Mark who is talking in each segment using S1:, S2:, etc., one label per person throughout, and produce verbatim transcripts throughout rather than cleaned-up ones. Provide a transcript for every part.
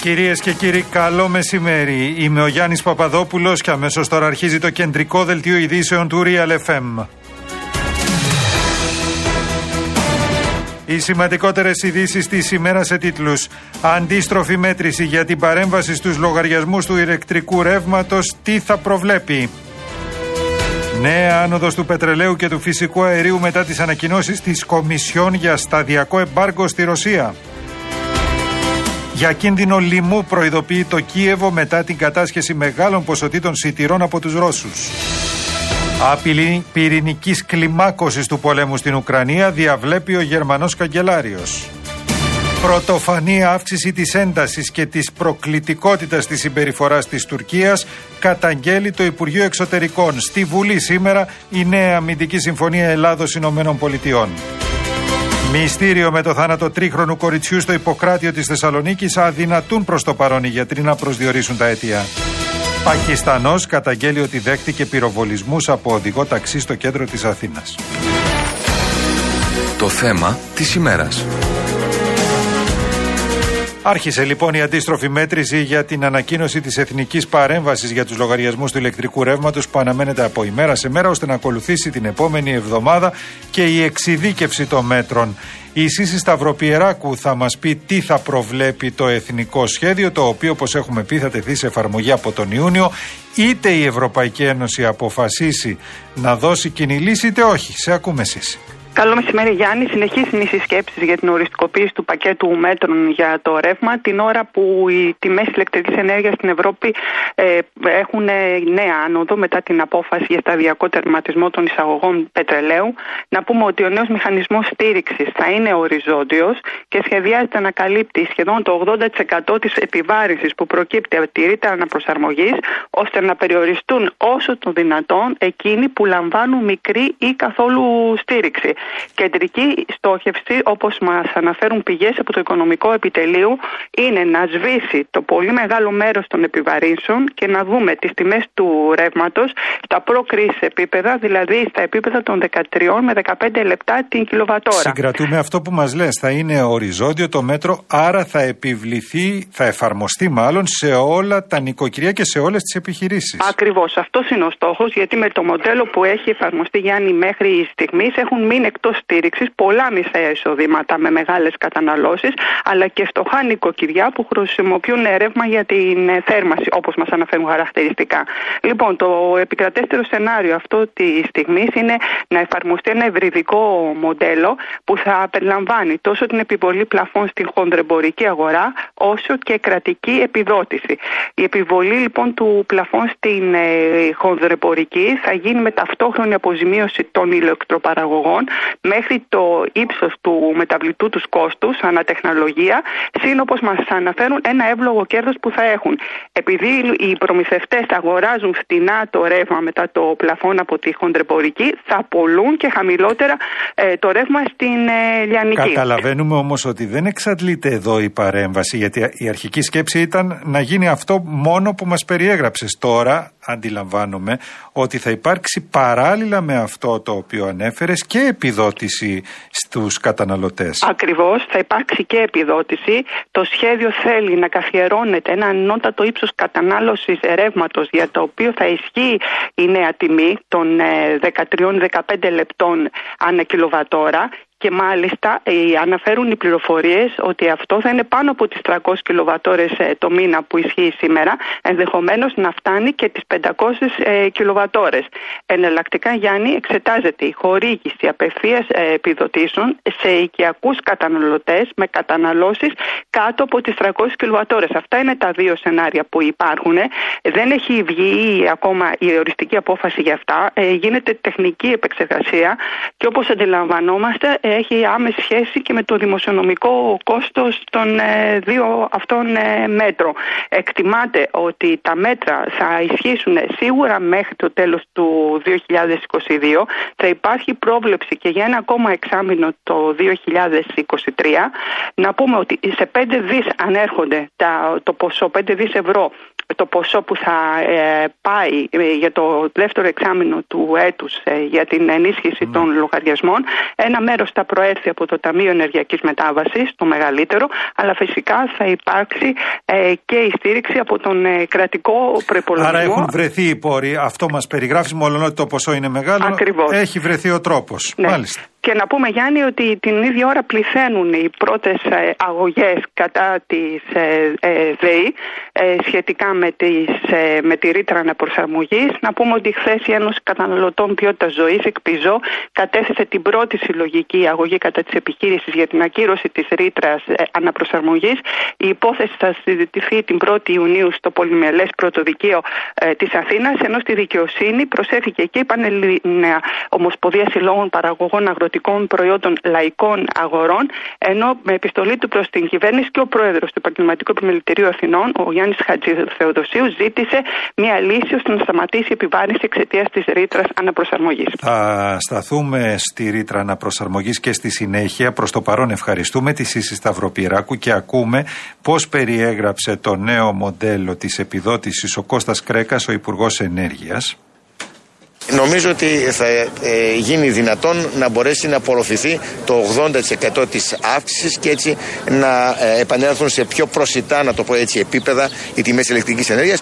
S1: Κυρίες και κύριοι, καλό μεσημέρι. Είμαι ο Γιάννης Παπαδόπουλος και αμέσως τώρα αρχίζει το κεντρικό δελτίο ειδήσεων του Real εφ εμ. Οι σημαντικότερες ειδήσεις της ημέρας σε τίτλους: αντίστροφη μέτρηση για την παρέμβαση στους λογαριασμούς του ηλεκτρικού ρεύματος, τι θα προβλέπει? Νέα άνοδος του πετρελαίου και του φυσικού αερίου μετά τις ανακοινώσεις της Κομισιόν για σταδιακό εμπάργκο στη Ρωσία. Για κίνδυνο λοιμού προειδοποιεί το Κίεβο μετά την κατάσχεση μεγάλων ποσοτήτων σιτηρών από τους Ρώσους. Απειλή πυρηνικής κλιμάκωσης του πολέμου στην Ουκρανία διαβλέπει ο Γερμανός καγκελάριος. Πρωτοφανή αύξηση της έντασης και της προκλητικότητας της συμπεριφοράς της Τουρκίας καταγγέλει το Υπουργείο Εξωτερικών. Στη Βουλή σήμερα η νέα αμυντική συμφωνία Ελλάδος-Ηνωμένων Πολιτειών. Μυστήριο με το θάνατο τρίχρονου κοριτσιού στο Ιπποκράτιο της Θεσσαλονίκης, αδυνατούν προς το παρόν οι γιατροί να προσδιορίσουν τα αίτια. Πακιστανός καταγγέλει ότι δέχτηκε πυροβολισμούς από οδηγό ταξί στο κέντρο της Αθήνας.
S2: Το θέμα της ημέρας.
S1: Άρχισε λοιπόν η αντίστροφη μέτρηση για την ανακοίνωση της εθνικής παρέμβασης για τους λογαριασμούς του ηλεκτρικού ρεύματος που αναμένεται από ημέρα σε μέρα, ώστε να ακολουθήσει την επόμενη εβδομάδα και η εξειδίκευση των μέτρων. Η Σύση Σταυροπιεράκου θα μας πει τι θα προβλέπει το εθνικό σχέδιο, το οποίο, όπως έχουμε πει, θα τεθεί σε εφαρμογή από τον Ιούνιο. Είτε η Ευρωπαϊκή Ένωση αποφασίσει να δώσει κοινή λύση, είτε όχι. Σε ακούμε, Σύση.
S3: Καλό μεσημέρι, Γιάννη. Συνεχίζουν οι συσκέψεις για την οριστικοποίηση του πακέτου μέτρων για το ρεύμα, την ώρα που οι τιμές ηλεκτρικής ενέργειας στην Ευρώπη ε, έχουν νέα άνοδο μετά την απόφαση για σταδιακό τερματισμό των εισαγωγών πετρελαίου. Να πούμε ότι ο νέος μηχανισμός στήριξης θα είναι οριζόντιος και σχεδιάζεται να καλύπτει σχεδόν το ογδόντα τοις εκατό της επιβάρυνσης που προκύπτει από τη ρήτρα αναπροσαρμογής, ώστε να περιοριστούν όσο το δυνατόν εκείνοι που λαμβάνουν μικρή ή καθόλου στήριξη. Κεντρική στόχευση, όπως μας αναφέρουν πηγές από το Οικονομικό Επιτελείο, είναι να σβήσει το πολύ μεγάλο μέρος των επιβαρύνσεων και να δούμε τις τιμές του ρεύματος στα προ-κρίση επίπεδα, δηλαδή στα επίπεδα των δεκατρία με δεκαπέντε λεπτά την κιλοβατόρα.
S1: Συγκρατούμε αυτό που μας λες, θα είναι οριζόντιο το μέτρο, άρα θα επιβληθεί, θα εφαρμοστεί μάλλον σε όλα τα νοικοκυριά και σε όλες τις επιχειρήσεις.
S3: Ακριβώς, αυτός είναι ο στόχος, γιατί με το μοντέλο που έχει εφαρμοστεί, Γιάννη, μέχρι στιγμής έχουν μείνει εκτός στήριξης πολλά μισά εισοδήματα με μεγάλες καταναλώσεις, αλλά και φτωχά νοικοκυριά που χρησιμοποιούν ρεύμα για την θέρμανση, όπως μας αναφέρουν χαρακτηριστικά. Λοιπόν, το επικρατέστερο σενάριο αυτό τη στιγμή είναι να εφαρμοστεί ένα ευρυδικό μοντέλο που θα περιλαμβάνει τόσο την επιβολή πλαφών στην χονδρεμπορική αγορά, όσο και κρατική επιδότηση. Η επιβολή λοιπόν του πλαφών στην ε, χονδρεμπορική θα γίνει με ταυτόχρονη αποζημίωση των ηλεκτροπαραγωγών μέχρι το ύψος του μεταβλητού τους κόστους ανατεχνολογία, συν, όπως μας αναφέρουν, ένα εύλογο κέρδος που θα έχουν. Επειδή οι προμηθευτές αγοράζουν φτηνά το ρεύμα μετά το πλαφόν από τη χονδρεμπορική, θα πωλούν και χαμηλότερα ε, το ρεύμα στην ε, λιανική.
S1: Καταλαβαίνουμε όμως ότι δεν εξαντλείται εδώ η παρέμβαση, γιατί η αρχική σκέψη ήταν να γίνει αυτό μόνο που μας περιέγραψες. Τώρα αντιλαμβάνομαι ότι θα υπάρξει παράλληλα με αυτό το οποίο ανέφερες και επιδότηση στους καταναλωτές.
S3: Ακριβώς, θα υπάρξει και επιδότηση. Το σχέδιο θέλει να καθιερώνεται ένα ανώτατο ύψος κατανάλωσης ρεύματος, για το οποίο θα ισχύει η νέα τιμή των δεκατρία με δεκαπέντε λεπτών ανά κιλοβατόρα. Και μάλιστα ε, αναφέρουν οι πληροφορίες ότι αυτό θα είναι πάνω από τις τριακόσιες κιλοβατόρες ε, το μήνα που ισχύει σήμερα, ενδεχομένως να φτάνει και τις πεντακόσιες ε, κιλοβατόρες. Εναλλακτικά, Γιάννη, εξετάζεται η χορήγηση απευθείας ε, επιδοτήσεων σε οικιακούς καταναλωτές με καταναλώσεις κάτω από τις τριακόσιες κιλοβατόρες. Αυτά είναι τα δύο σενάρια που υπάρχουν. Δεν έχει βγει ακόμα η οριστική απόφαση για αυτά. Ε, γίνεται τεχνική επεξεργασία και, όπως αντιλαμβανόμαστε, έχει άμεση σχέση και με το δημοσιονομικό κόστος των ε, δύο αυτών ε, μέτρων. Εκτιμάται ότι τα μέτρα θα ισχύσουν σίγουρα μέχρι το τέλος του δύο χιλιάδες είκοσι δύο. Θα υπάρχει πρόβλεψη και για ένα ακόμα εξάμηνο το δύο χιλιάδες είκοσι τρία. Να πούμε ότι σε πέντε δις ανέρχονται τα, το ποσό, πέντε δις ευρώ το ποσό που θα ε, πάει ε, για το δεύτερο εξάμηνο του έτους ε, για την ενίσχυση mm. των λογαριασμών. Ένα μέρος θα προέρθει από το Ταμείο Ενεργειακής Μετάβασης, το μεγαλύτερο, αλλά φυσικά θα υπάρξει ε, και η στήριξη από τον ε, κρατικό προϋπολογισμό.
S1: Άρα έχουν βρεθεί οι πόροι, αυτό μας περιγράφει, μόλον ότι το ποσό είναι μεγάλο.
S3: Ακριβώς.
S1: Έχει βρεθεί ο τρόπος.
S3: Ναι.
S1: Μάλιστα.
S3: Και να πούμε, Γιάννη, ότι την ίδια ώρα πληθαίνουν οι πρώτες ε, αγωγές κατά της ε, ε, ΔΕΗ ε, σχετικά με, τις, ε, με τη ρήτρα αναπροσαρμογής. Να πούμε ότι χθες η Ένωση Καταναλωτών Ποιότητας Ζωής, ΕΚΠΙΖΟ, κατέθεσε την πρώτη συλλογική αγωγή κατά της επιχείρησης για την ακύρωση της ρήτρας ε, αναπροσαρμογής. Η υπόθεση θα συζητηθεί την πρώτη Ιουνίου στο Πολυμελές Πρωτοδικείο ε, της Αθήνας, ενώ στη δικαιοσύνη προσέφηκε και η Πανελλήνια Ομοσπονδία Συλλόγων Παραγωγών Αγροτικών Προϊόντων Λαϊκών Αγορών, ενώ με επιστολή του προς την κυβέρνηση και ο πρόεδρος του Επαγγελματικού Επιμελητηρίου Αθηνών, ο Γιάννης Χατζηθεοδοσίου, ζήτησε μια λύση ώστε να σταματήσει η επιβάρυνση εξαιτίας της ρήτρας αναπροσαρμογής.
S1: Θα σταθούμε στη ρήτρα αναπροσαρμογής και στη συνέχεια. Προς το παρόν ευχαριστούμε τη Σύση Σταυροπυράκου και ακούμε πώς περιέγραψε το νέο μοντέλο της επιδότησης ο Κώστας Κρέκας, ο Υπουργός Ενέργειας.
S4: Νομίζω ότι θα ε, γίνει δυνατόν να μπορέσει να απορροφηθεί το ογδόντα τοις εκατό της αύξησης και έτσι να ε, επανέλθουν σε πιο προσιτά, να το πω έτσι, επίπεδα οι τιμές ηλεκτρικής ενέργειας.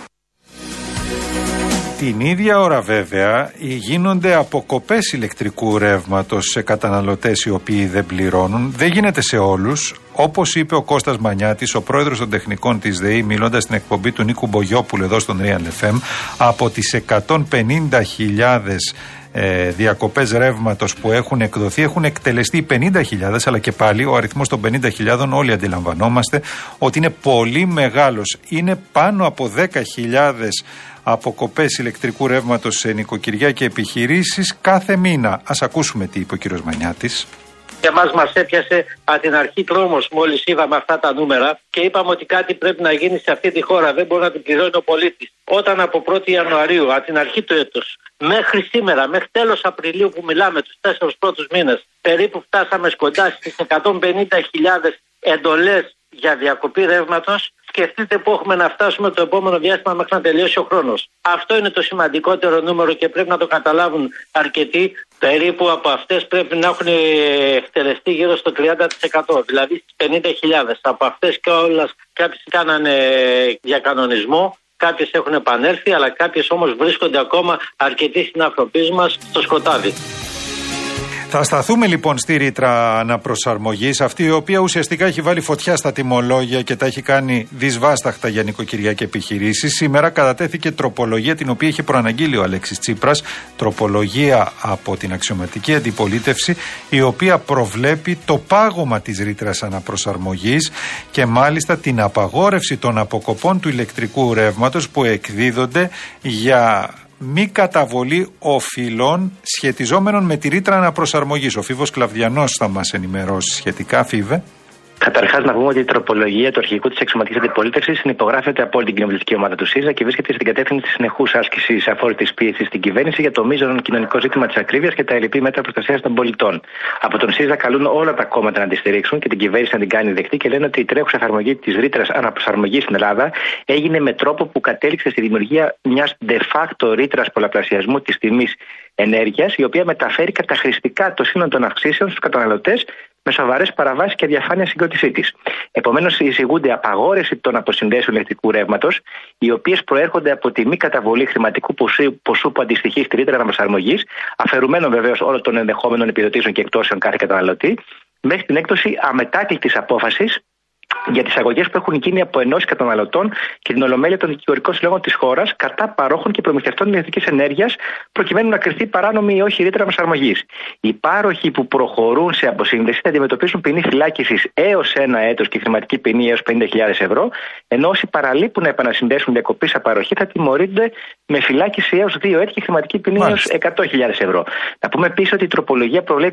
S1: Την ίδια ώρα βέβαια γίνονται αποκοπές ηλεκτρικού ρεύματος σε καταναλωτές οι οποίοι δεν πληρώνουν. Δεν γίνεται σε όλους. Όπως είπε ο Κώστας Μανιάτης, ο πρόεδρος των τεχνικών της ΔΕΗ, μιλώντας στην εκπομπή του Νίκου Μπογιόπουλου εδώ στον Real εφ εμ, από τις εκατόν πενήντα χιλιάδες ε, διακοπές ρεύματος που έχουν εκδοθεί, έχουν εκτελεστεί πενήντα χιλιάδες, αλλά και πάλι ο αριθμός των πενήντα χιλιάδων όλοι αντιλαμβανόμαστε ότι είναι πολύ μεγάλος. Είναι πάνω από δέκα χιλιάδες αποκοπές ηλεκτρικού ρεύματος σε νοικοκυριά και επιχειρήσεις κάθε μήνα. Ας ακούσουμε τι είπε ο κύριος Μανιάτης.
S5: Και εμάς μας έπιασε από την αρχή τρόμος μόλις είδαμε αυτά τα νούμερα και είπαμε ότι κάτι πρέπει να γίνει σε αυτή τη χώρα. Δεν μπορεί να την πληρώνει ο πολίτης. Όταν από πρώτη Ιανουαρίου, από την αρχή του έτους, μέχρι σήμερα, μέχρι τέλος Απριλίου που μιλάμε, τους τέσσερις πρώτους μήνες, περίπου φτάσαμε κοντά στις εκατόν πενήντα χιλιάδες εντολές για διακοπή ρεύματος. Σκεφτείτε που έχουμε να φτάσουμε το επόμενο διάστημα μέχρι να τελειώσει ο χρόνος. Αυτό είναι το σημαντικότερο νούμερο και πρέπει να το καταλάβουν αρκετοί. Περίπου από αυτές πρέπει να έχουν εκτελεστεί γύρω στο τριάντα τοις εκατό, δηλαδή στις πενήντα χιλιάδες. Από αυτές και όλες κάποιες κάνανε διακανονισμό, κάποιες έχουν επανέλθει, αλλά κάποιες όμως βρίσκονται ακόμα αρκετοί συνανθρωπείς μας στο σκοτάδι.
S1: Θα σταθούμε λοιπόν στη ρήτρα αναπροσαρμογής, αυτή η οποία ουσιαστικά έχει βάλει φωτιά στα τιμολόγια και τα έχει κάνει δυσβάσταχτα για νοικοκυριά και επιχειρήσεις. Σήμερα κατατέθηκε τροπολογία την οποία είχε προαναγγείλει ο Αλέξης Τσίπρας, τροπολογία από την αξιωματική αντιπολίτευση, η οποία προβλέπει το πάγωμα της ρήτρας αναπροσαρμογής και μάλιστα την απαγόρευση των αποκοπών του ηλεκτρικού ρεύματος που εκδίδονται για μη καταβολή οφειλών σχετιζόμενων με τη ρήτρα αναπροσαρμογής. Ο Φίβος Κλαβδιανός θα μας ενημερώσει σχετικά. Φίβε.
S6: Καταρχάς, να πούμε ότι η τροπολογία του αρχικού της αξιωματικής αντιπολίτευσης συνυπογράφεται από όλη την κοινοβουλευτική ομάδα του ΣΥΡΙΖΑ και βρίσκεται στην κατεύθυνση της συνεχούς άσκησης αφόρητης πίεσης στην κυβέρνηση για το μείζον κοινωνικό ζήτημα της ακρίβειας και τα ελλειπή μέτρα προστασίας των πολιτών. Από τον ΣΥΡΙΖΑ καλούν όλα τα κόμματα να τη στηρίξουν και την κυβέρνηση να την κάνει δεκτή και λένε ότι η τρέχουσα εφαρμογή της ρήτρας αναπροσαρμογής στην Ελλάδα έγινε με τρόπο που κατέληξε στη δημιουργία μιας de facto ρήτρας πολλαπλασιασμού της τιμής ενέργειας, η οποία μεταφέρει καταχρηστικά το σύνολο των αυξήσεων στους καταναλωτές με σοβαρές παραβάσεις και αδιαφάνεια συγκρότησή της. Επομένως, εισηγούνται απαγόρευση των αποσυνδέσεων ηλεκτρικού ρεύματος, οι οποίες προέρχονται από τη μη καταβολή χρηματικού ποσού, ποσού που αντιστοιχεί στη ρήτρα αναπροσαρμογής, αφαιρουμένων βεβαίως όλων των ενδεχόμενων επιδοτήσεων και εκτόσεων κάθε καταναλωτή, μέχρι την έκδοση αμετάκλητης απόφασης για τις αγωγές που έχουν γίνει από ενώσεις καταναλωτών και την ολομέλεια των δικηγορικών συλλόγων της χώρας κατά παρόχων και προμηθευτών ηλεκτρικής ενέργειας, προκειμένου να κριθεί παράνομη ή όχι η ρήτρα αναπροσαρμογής. Οι πάροχοι που προχωρούν σε αποσύνδεση θα αντιμετωπίσουν ποινή φυλάκισης έως ένα έτος και χρηματική ποινή έως πενήντα χιλιάδες ευρώ, ενώ όσοι παραλείπουν να επανασυνδέσουν διακοπή σε παροχή θα τιμωρούνται με φυλάκιση έως δύο έτη και χρηματική ποινή έως εκατό χιλιάδες ευρώ. Να πούμε επίσης ότι η τροπολογία προβλέπει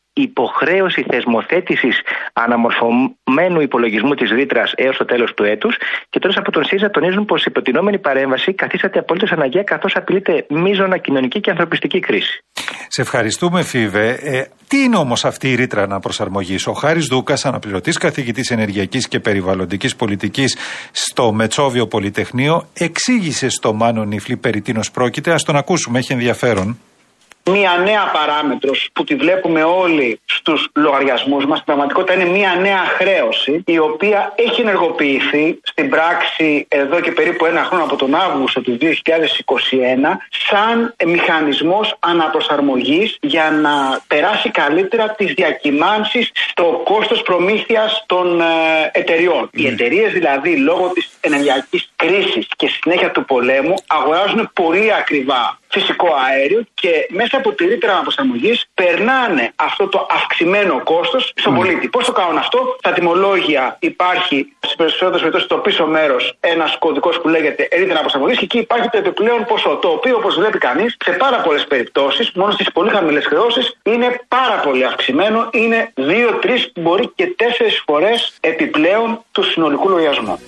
S6: υποχρέωση θεσμοθέτησης αναμορφωμένου υπολογισμού της ρήτρας έως το τέλος του έτους. Και τέλος, από τον ΣΥΡΙΖΑ τονίζουν πως η προτινόμενη παρέμβαση καθίσταται απολύτως αναγκαία, καθώς απειλείται μείζωνα κοινωνική και ανθρωπιστική κρίση.
S1: Σε ευχαριστούμε, Φίβε. Ε, τι είναι όμως αυτή η ρήτρα αναπροσαρμογής? Ο Χάρης Δούκας, αναπληρωτής καθηγητής ενεργειακής και περιβαλλοντικής πολιτικής στο Μετσόβιο Πολυτεχνείο, εξήγησε στο Μάνο Νιφλή περί τίνος πρόκειται. Ας τον ακούσουμε, έχει ενδιαφέρον.
S7: Μία νέα παράμετρος που τη βλέπουμε όλοι στους λογαριασμούς μας, στην πραγματικότητα είναι μία νέα χρέωση, η οποία έχει ενεργοποιηθεί στην πράξη εδώ και περίπου ένα χρόνο, από τον Αύγουστο του δύο χιλιάδες είκοσι ένα, σαν μηχανισμός αναπροσαρμογής για να περάσει καλύτερα τις διακυμάνσεις στο κόστος προμήθειας των ε, εταιριών. Mm. Οι εταιρείες δηλαδή, λόγω της ενεργειακής κρίσης και στη συνέχεια του πολέμου, αγοράζουν πολύ ακριβά φυσικό αέριο και μέσα από τη ρήτρα αναπροσαρμογής περνάνε αυτό το αυξημένο κόστος στον mm. πολίτη. Πώς το κάνουν αυτό? Στα τιμολόγια υπάρχει στις περισσότερες περιπτώσεις στο πίσω μέρος ένας κωδικός που λέγεται ρήτρα αναπροσαρμογής και εκεί υπάρχει το επιπλέον ποσό, το οποίο, όπως βλέπει κανείς, σε πάρα πολλές περιπτώσεις, μόνο στις πολύ χαμηλές χρεώσεις, είναι πάρα πολύ αυξημένο, είναι δύο, τρεις, μπορεί και τέσσερις φορές επιπλέον του συνολικού λογαριασμού.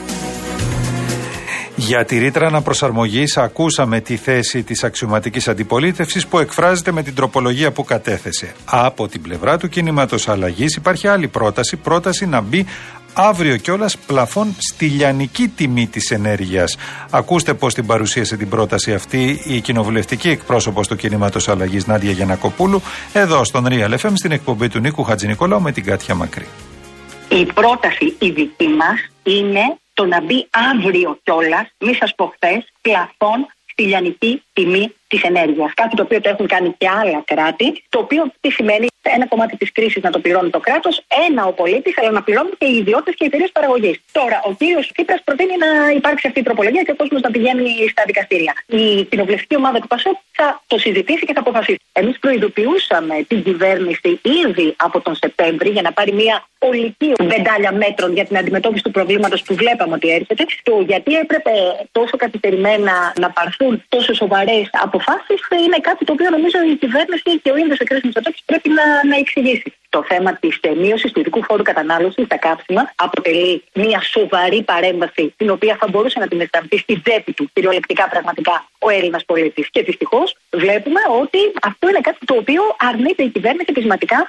S1: Για τη ρήτρα αναπροσαρμογής ακούσαμε τη θέση της αξιωματικής αντιπολίτευσης που εκφράζεται με την τροπολογία που κατέθεσε. Από την πλευρά του κινήματος αλλαγής υπάρχει άλλη πρόταση, πρόταση να μπει αύριο κιόλας πλαφόν στη λιανική τιμή της ενέργειας. Ακούστε πώς την παρουσίασε την πρόταση αυτή η κοινοβουλευτική εκπρόσωπος του κινήματος αλλαγής Νάντια Γιαννακοπούλου εδώ στον Real εφ εμ στην εκπομπή του Νίκου Χατζηνικολάου με την Κάτια Μακρύ.
S8: Η πρόταση η δική μας είναι το να μπει αύριο κιόλας, μη σας πω χθες, πλαφόν στη λιανική τιμή της ενέργειας. Κάτι το οποίο το έχουν κάνει και άλλα κράτη, το οποίο τι σημαίνει? Ένα κομμάτι της κρίσης να το πληρώνει το κράτος, ένα ο πολίτης, αλλά να πληρώνουν και οι ιδιώτες και οι εταιρείες παραγωγής. Τώρα, ο κύριος Τσίπρας προτείνει να υπάρξει αυτή η τροπολογία και ο κόσμος να πηγαίνει στα δικαστήρια. Η κοινοβουλευτική ομάδα του ΠΑΣΟΚ θα το συζητήσει και θα αποφασίσει. Εμείς προειδοποιούσαμε την κυβέρνηση ήδη από τον Σεπτέμβρη για να πάρει μια ολική βεντάλια μέτρων για την αντιμετώπιση του προβλήματος που βλέπαμε ότι έρχεται. Το γιατί έπρεπε τόσο καθυστερημένα να πάρθουν τόσο σοβαρές αποφάσεις είναι κάτι το οποίο νομίζω η κυβέρνηση και ο ίδιος ο κ. Μητσοτάκης πρέπει να, να εξηγήσει. Το θέμα της μείωσης του ειδικού φόρου κατανάλωσης στα καύσιμα αποτελεί μια σοβαρή παρέμβαση, την οποία θα μπορούσε να την αισθανθεί στη τσέπη του κυριολεκτικά πραγματικά ο Έλληνας πολίτης. Και δυστυχώς βλέπουμε ότι αυτό είναι κάτι το οποίο αρνείται η κυβέρνηση πεισματικά.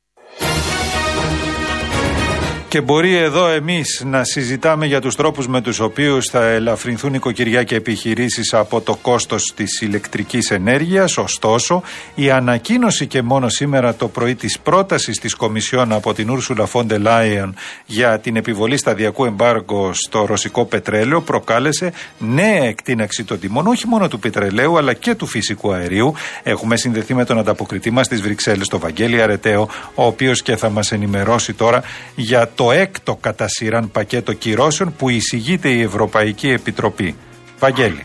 S1: Και μπορεί εδώ εμείς να συζητάμε για τους τρόπους με τους οποίους θα ελαφρυνθούν οικοκυριά και επιχειρήσεις από το κόστος της ηλεκτρικής ενέργειας. Ωστόσο, η ανακοίνωση και μόνο σήμερα το πρωί της πρότασης της Κομισιόν από την Ούρσουλα φον ντερ Λάιεν για την επιβολή σταδιακού εμπάργου στο ρωσικό πετρέλαιο προκάλεσε νέα εκτείναξη των τιμών, όχι μόνο του πετρελαίου αλλά και του φυσικού αερίου. Έχουμε συνδεθεί με τον ανταποκριτή μας στις Βρυξέλλες, τον Βαγγέλη Αρεταίο, ο οποίος και θα μας ενημερώσει τώρα για το έκτο κατά σειράν πακέτο κυρώσεων που εισηγείται η Ευρωπαϊκή Επιτροπή. Βαγγέλη.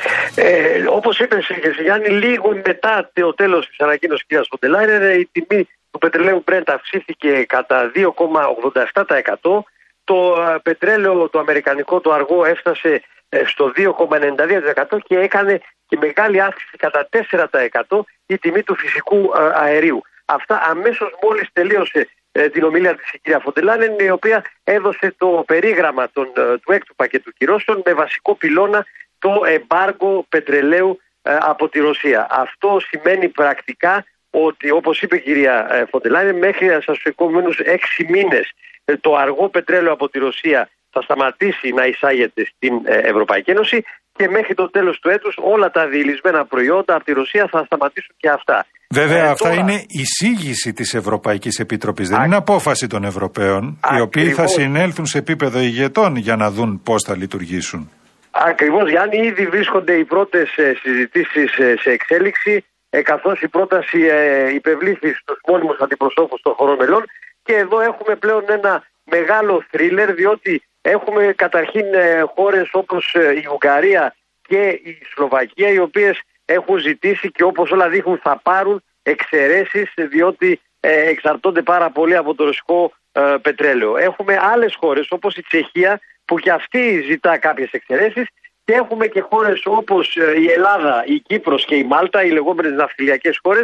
S9: Ε, όπως είπες, Γιάννη, λίγο μετά το τέλος της ανακοίνωσης της κ. φον ντερ Λάιεν, η τιμή του πετρελαίου Brent αυξήθηκε κατά δύο κόμμα ογδόντα επτά τοις εκατό. Το πετρέλαιο, το αμερικανικό, το αργό, έφτασε στο δύο κόμμα ενενήντα δύο τοις εκατό και έκανε και μεγάλη αύξηση κατά τέσσερα τοις εκατό η τιμή του φυσικού αερίου. Αυτά αμέσως μόλις τελείωσε την ομιλία της η κυρία φον ντερ Λάιεν, η οποία έδωσε το περίγραμμα των, του έκτου πακέτου κυρώσεων με βασικό πυλώνα το εμπάργο πετρελαίου ε, από τη Ρωσία. Αυτό σημαίνει πρακτικά ότι, όπως είπε η κυρία φον ντερ Λάιεν, μέχρι στους επόμενους έξι μήνες ε, το αργό πετρέλαιο από τη Ρωσία θα σταματήσει να εισάγεται στην ε, Ευρωπαϊκή Ένωση και μέχρι το τέλος του έτους όλα τα διελισμένα προϊόντα από τη Ρωσία θα σταματήσουν και αυτά.
S1: Βέβαια, ε, αυτά
S9: τώρα...
S1: είναι εισήγηση της Ευρωπαϊκής Επιτροπής. Δεν Α... είναι απόφαση των Ευρωπαίων, Α... οι οποίοι Ακριβώς. θα συνέλθουν σε επίπεδο ηγετών για να δουν πώς θα λειτουργήσουν.
S9: Ακριβώς, Γιάννη, ήδη βρίσκονται οι πρώτες συζητήσεις σε εξέλιξη, καθώς η πρόταση υπευλήθη στους μόνιμους αντιπροσώπους των χωρών μελών και εδώ έχουμε πλέον ένα μεγάλο θρίλερ, διότι έχουμε καταρχήν χώρες όπως η Ουγγαρία και η Σλοβακία, οι οποίες έχουν ζητήσει και όπως όλα δείχνουν θα πάρουν εξαιρέσεις, διότι εξαρτώνται πάρα πολύ από το ρωσικό πετρέλαιο. Έχουμε άλλες χώρες όπως η Τσεχία, που και αυτή ζητά κάποιες εξαιρέσεις, και έχουμε και χώρες όπως η Ελλάδα, η Κύπρος και η Μάλτα, οι λεγόμενες ναυτιλιακές χώρες,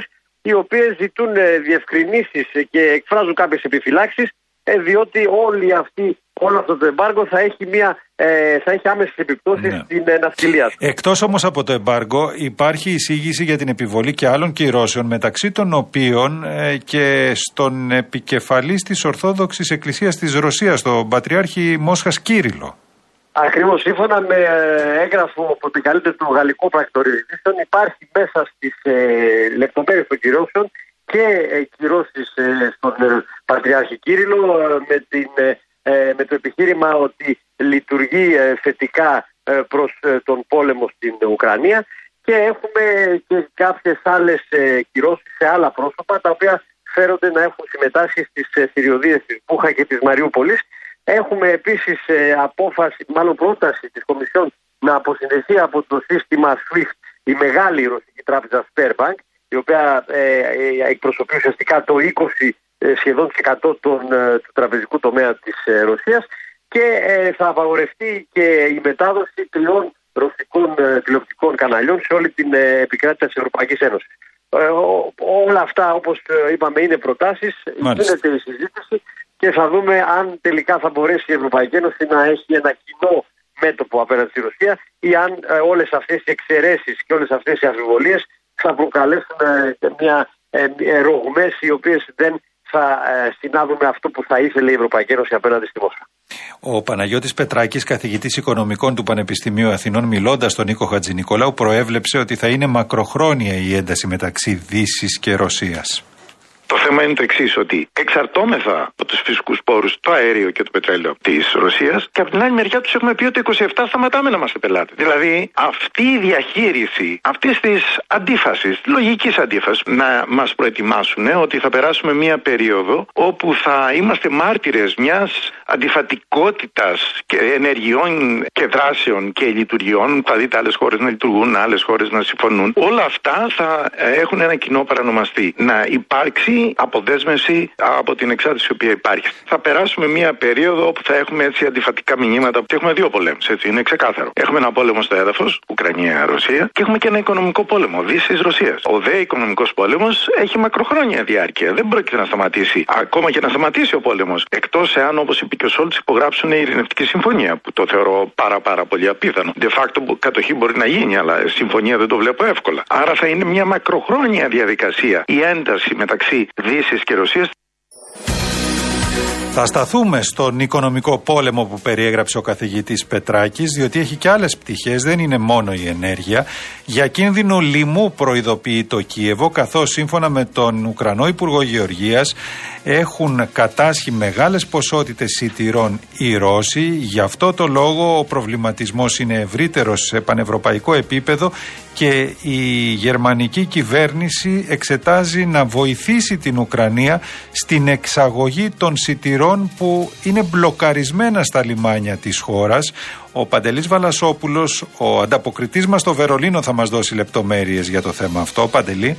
S9: οι οποίες ζητούν διευκρινήσεις και εκφράζουν κάποιες επιφυλάξεις, διότι όλη αυτή, όλο αυτό το εμπάργκο θα έχει, μια, ε, θα έχει άμεσες επιπτώσεις ναι. στην ε, ναυτιλία του.
S1: Εκτός όμως από το εμπάργκο υπάρχει εισήγηση για την επιβολή και άλλων κυρώσεων, μεταξύ των οποίων ε, και στον επικεφαλής της Ορθόδοξης Εκκλησίας της Ρωσίας, τον Πατριάρχη Μόσχας Κύριλλο.
S9: Ακριβώς, σύμφωνα με έγγραφο που επικαλείται του Γαλλικού Πρακτορείου Ειδήσεων, υπάρχει μέσα στις ε, λεπτομέρειες των κυρώσεων και ε, κυρώσεις ε, στον ε, Πατριάρχη Κύριλλο με, την, ε, με το επιχείρημα ότι λειτουργεί ε, θετικά ε, προς ε, τον πόλεμο στην Ουκρανία, και έχουμε και κάποιες άλλες ε, κυρώσεις σε άλλα πρόσωπα τα οποία φέρονται να έχουν συμμετάσχει στις ε, θηριωδίες της Μπούχα και της Μαριούπολης. Έχουμε επίσης ε, απόφαση, μάλλον πρόταση της Κομισιόν να αποσυνδεθεί από το σύστημα σουίφτ η μεγάλη ρωσική τράπεζα Sberbank, η οποία ε, ε, εκπροσωπεί ουσιαστικά το είκοσι ε, σχεδόν τοις εκατό των, ε, του τραπεζικού τομέα της ε, Ρωσίας, και ε, θα απαγορευτεί και η μετάδοση τριών ρωσικών ε, τηλεοπτικών καναλιών σε όλη την ε, επικράτεια της Ευρωπαϊκής Ένωσης. Ε, ό, όλα αυτά, όπως ε, είπαμε, είναι προτάσεις, γίνεται η συζήτηση και θα δούμε αν τελικά θα μπορέσει η Ευρωπαϊκή Ένωση να έχει ένα κοινό μέτωπο απέναντι στη Ρωσία, ή αν ε, όλες αυτές οι εξαιρέσεις και όλες αυτές οι αμφιβολίες θα προκαλέσουν ε, μια ε, ρογμές οι οποίες δεν θα ε, συνάδουν με αυτό που θα ήθελε η Ευρωπαϊκή Ένωση απέναντι στη Μόσχα.
S1: Ο Παναγιώτης Πετράκης, καθηγητής Οικονομικών του Πανεπιστημίου Αθηνών, μιλώντας στον Νίκο Χατζηνικολάου, προέβλεψε ότι θα είναι μακροχρόνια η ένταση μεταξύ Δύσης και Ρωσίας.
S10: Το θέμα είναι το εξής, ότι εξαρτώμεθα από τους φυσικούς πόρους, το αέριο και το πετρέλαιο της Ρωσίας, και από την άλλη μεριά τους έχουμε πει ότι είκοσι επτά σταματάμε να είμαστε πελάτες. Δηλαδή, αυτή η διαχείριση αυτής της αντίφασης, λογικής αντίφασης, να μας προετοιμάσουν ότι θα περάσουμε μία περίοδο όπου θα είμαστε μάρτυρες μιας αντιφατικότητας και ενεργειών και δράσεων και λειτουργιών. Θα δείτε άλλες χώρες να λειτουργούν, άλλες χώρες να συμφωνούν. Όλα αυτά θα έχουν ένα κοινό παρανομαστή. Να υπάρξει αποδέσμευση από την εξάρτηση η οποία υπάρχει. Θα περάσουμε μια περίοδο όπου θα έχουμε έτσι αντιφατικά μηνύματα. Έχουμε δύο πολέμους, έτσι, είναι ξεκάθαρο. Έχουμε ένα πόλεμο στο έδαφος, Ουκρανία-Ρωσία, και έχουμε και ένα οικονομικό πόλεμο, Δύσης-Ρωσίας. Ο δε οικονομικός πόλεμος έχει μακροχρόνια διάρκεια. Δεν πρόκειται να σταματήσει. Ακόμα και να σταματήσει ο πόλεμος, εκτός εάν, όπως είπε και ο Σόλτς, υπογράψουν η ειρηνευτική συμφωνία, που το θεωρώ πάρα, πάρα πολύ απίθανο. De facto, κατοχή μπορεί να γίνει, αλλά συμφωνία δεν το βλέπω εύκολα. Άρα θα είναι μια μακροχρόνια διαδικασία η ένταση μεταξύ Δύσης και Ρωσίας.
S1: Θα σταθούμε στον οικονομικό πόλεμο που περιέγραψε ο καθηγητής Πετράκης, διότι έχει και άλλες πτυχές, δεν είναι μόνο η ενέργεια. Για κίνδυνο λοιμού προειδοποιεί το Κίεβο, καθώς σύμφωνα με τον Ουκρανό Υπουργό Γεωργίας έχουν κατάσχει μεγάλες ποσότητες σιτηρών οι Ρώσοι. Γι' αυτό το λόγο ο προβληματισμός είναι ευρύτερος σε πανευρωπαϊκό επίπεδο και η γερμανική κυβέρνηση εξετάζει να βοηθήσει την Ουκρανία στην εξαγωγή των σιτηρών που είναι μπλοκαρισμένα στα λιμάνια της χώρας. Ο Παντελής Βαλασόπουλος, ο ανταποκριτής μας στο Βερολίνο, θα μας δώσει λεπτομέρειες για το θέμα αυτό. Παντελή.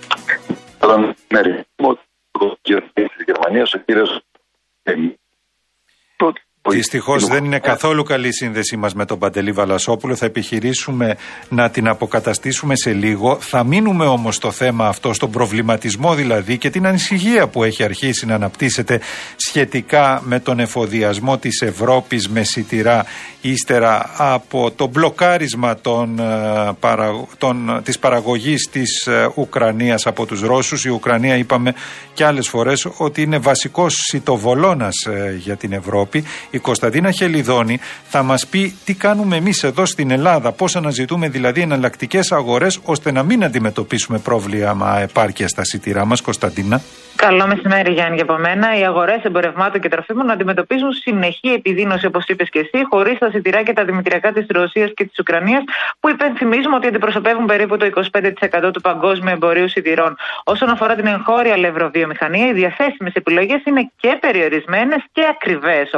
S1: Δυστυχώς δεν είναι καθόλου καλή η σύνδεσή μας με τον Παντελή Βαλασόπουλο. Θα επιχειρήσουμε να την αποκαταστήσουμε σε λίγο. Θα μείνουμε όμως στο θέμα αυτό, στον προβληματισμό δηλαδή και την ανησυχία που έχει αρχίσει να αναπτύσσεται σχετικά με τον εφοδιασμό της Ευρώπης με σιτηρά ύστερα από το μπλοκάρισμα των, των, της παραγωγής της Ουκρανίας από τους Ρώσους. Η Ουκρανία, είπαμε και άλλες φορές, ότι είναι βασικός σιτοβολώνας για την Ευρώπη. Η Κωνσταντίνα Χελιδόνη θα μας πει τι κάνουμε εμείς εδώ στην Ελλάδα, πώς αναζητούμε δηλαδή εναλλακτικές αγορές ώστε να μην αντιμετωπίσουμε πρόβλημα επάρκειας στα σιτηρά μας. Κωνσταντίνα.
S11: Καλό μεσημέρι, Γιάννη, και από μένα. Οι αγορές εμπορευμάτων και τροφίμων αντιμετωπίζουν συνεχή επιδείνωση, όπως είπες και εσύ, χωρίς τα σιτηρά και τα δημητριακά της Ρωσίας και της Ουκρανίας, που υπενθυμίζουμε ότι αντιπροσωπεύουν περίπου το είκοσι πέντε τοις εκατό του παγκόσμιου εμπορίου σιτηρών. Όσον αφορά την εγχώρια λευροβιομηχανία, οι διαθέσιμες επιλογές είναι και περιορισμένες και ακριβές, όπως λένε οι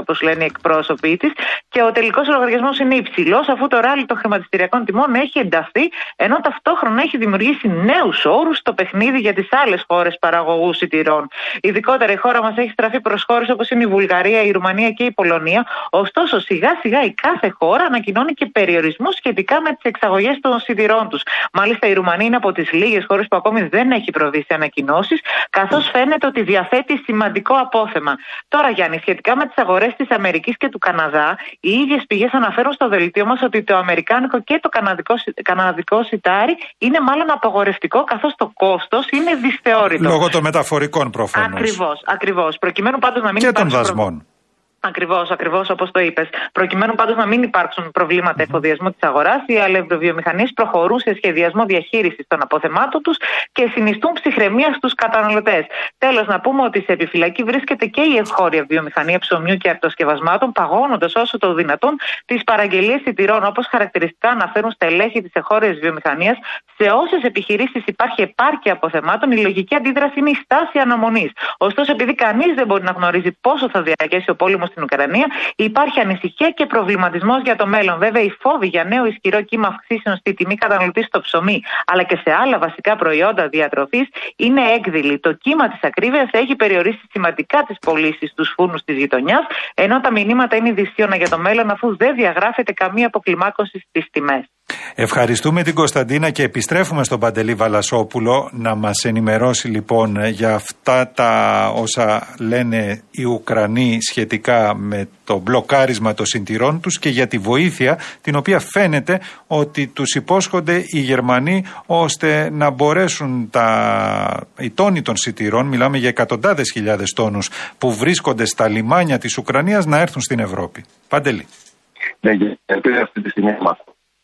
S11: οι εκπρόσωποι της και ο τελικός λογαριασμός είναι υψηλός, αφού το ράλι των χρηματιστηριακών τιμών έχει ενταθεί, ενώ ταυτόχρονα έχει δημιουργήσει νέους όρους στο παιχνίδι για τις άλλες χώρες παραγωγούς σιτηρών. Ειδικότερα η χώρα μας έχει στραφεί προς χώρες όπως είναι η Βουλγαρία, η Ρουμανία και η Πολωνία. Ωστόσο, σιγά σιγά η κάθε χώρα ανακοινώνει και περιορισμούς σχετικά με τις εξαγωγές των σιτηρών τους. Μάλιστα, η Ρουμανία είναι από τις λίγες χώρες που ακόμη δεν έχει προβεί σε ανακοινώσεις, καθώς φαίνεται ότι διαθέτει σημαντικό απόθεμα. Τώρα, Γιάννη, σχετικά με τις αγορές της Αμερικής και του Καναδά, οι ίδιες πηγές αναφέρουν στο δελτίο μας ότι το αμερικάνικο και το καναδικό, καναδικό σιτάρι είναι μάλλον απαγορευτικό, καθώς το κόστος είναι δυσθεώρητο.
S1: Λόγω των μεταφορικών προφανώς.
S11: Ακριβώς, ακριβώς. Προκειμένου πάντως να μην
S1: και των
S11: υπάρξουν
S1: δασμών.
S11: Προ... Ακριβώς, ακριβώς όπως το είπες. Προκειμένου πάντως να μην υπάρξουν προβλήματα εφοδιασμού της αγοράς, οι αλευροβιομηχανίες προχωρούν σε σχεδιασμό διαχείρισης των αποθεμάτων τους και συνιστούν ψυχραιμία στους καταναλωτές. Τέλος, να πούμε ότι σε επιφυλακή βρίσκεται και η εγχώρια βιομηχανία ψωμιού και αρτοσκευασμάτων, παγώνοντας όσο το δυνατόν τις παραγγελίες σιτηρών, όπως χαρακτηριστικά αναφέρουν στελέχη της εγχώριας βιομηχανίας. Σε όσες επιχειρήσεις υπάρχει επάρκεια αποθεμάτων, η λογική αντίδραση είναι η στάση αναμονής. Ωστόσο, επειδή κανείς δεν μπορεί να γνωρίζει πόσο θα διαρκέσει ο πόλεμος στην Ουκρανία, υπάρχει ανησυχία και προβληματισμός για το μέλλον. Βέβαια, οι φόβοι για νέο ισχυρό κύμα αυξήσεων στη τιμή καταναλωτή στο ψωμί, αλλά και σε άλλα βασικά προϊόντα διατροφής, είναι έκδηλη. Το κύμα της ακρίβειας έχει περιορίσει σημαντικά τις πωλήσεις στους φούρνους της γειτονιάς, ενώ τα μηνύματα είναι δυσίωνα για το μέλλον, αφού δεν διαγράφεται καμία αποκλιμάκωση στις τιμές.
S1: Ευχαριστούμε την Κωνσταντίνα και επιστρέφουμε στον Παντελή Βαλασόπουλο να μας ενημερώσει λοιπόν για αυτά τα όσα λένε οι Ουκρανοί σχετικά με το μπλοκάρισμα των σιτηρών τους και για τη βοήθεια την οποία φαίνεται ότι τους υπόσχονται οι Γερμανοί ώστε να μπορέσουν τα... οι τόνοι των σιτηρών, μιλάμε για εκατοντάδες χιλιάδες τόνους που βρίσκονται στα λιμάνια της Ουκρανίας, να έρθουν στην Ευρώπη. Παντελή.
S12: Ναι, ελπίζω αυτή τη στιγμή να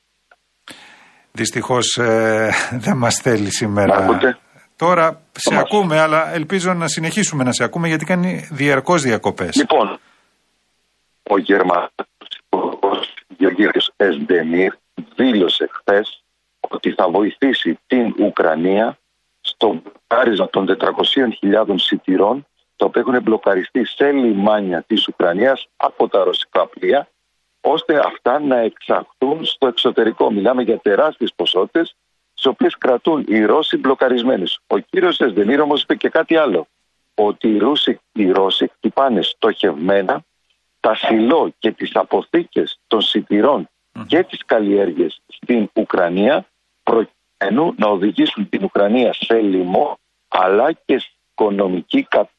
S1: Δυστυχώς ε, δεν μας θέλει σήμερα. Τώρα σε Όμως. ακούμε, αλλά ελπίζω να συνεχίσουμε να σε ακούμε γιατί κάνει διαρκώς διακοπές.
S12: Λοιπόν, ο Γερμανός υπουργός Γεωργίος Εσντεμίρ δήλωσε χθες ότι θα βοηθήσει την Ουκρανία στο μπλοκάρισμα των τετρακόσιες χιλιάδες σιτηρών, τα οποία έχουν μπλοκαριστεί σε λιμάνια της Ουκρανίας από τα ρωσικά πλοία, ώστε αυτά να εξαχθούν στο εξωτερικό. Μιλάμε για τεράστιες ποσότητες, τις οποίες κρατούν οι Ρώσοι μπλοκαρισμένες. Ο κύριος Εσδεμίρ όμως είπε και κάτι άλλο, ότι οι Ρώσοι, οι Ρώσοι χτυπάνε στοχευμένα τα σιλό και τις αποθήκες των σιτηρών mm. και τις καλλιέργειες στην Ουκρανία, προκειμένου να οδηγήσουν την Ουκρανία σε λοιμό, αλλά και σε οικονομική κατάσταση.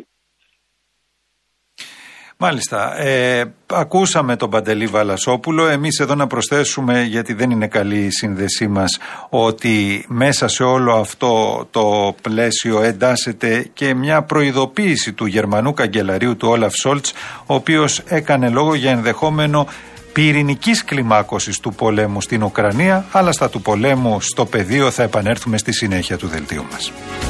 S1: Μάλιστα. Ε, ακούσαμε τον Παντελή Βαλασόπουλο. Εμείς εδώ να προσθέσουμε, γιατί δεν είναι καλή η σύνδεσή μας, ότι μέσα σε όλο αυτό το πλαίσιο εντάσσεται και μια προειδοποίηση του Γερμανού καγκελαρίου του Όλαφ Σόλτς, ο οποίος έκανε λόγο για ενδεχόμενο πυρηνικής κλιμάκωσης του πολέμου στην Ουκρανία, αλλά στα του πολέμου στο πεδίο θα επανέλθουμε στη συνέχεια του δελτίου μας.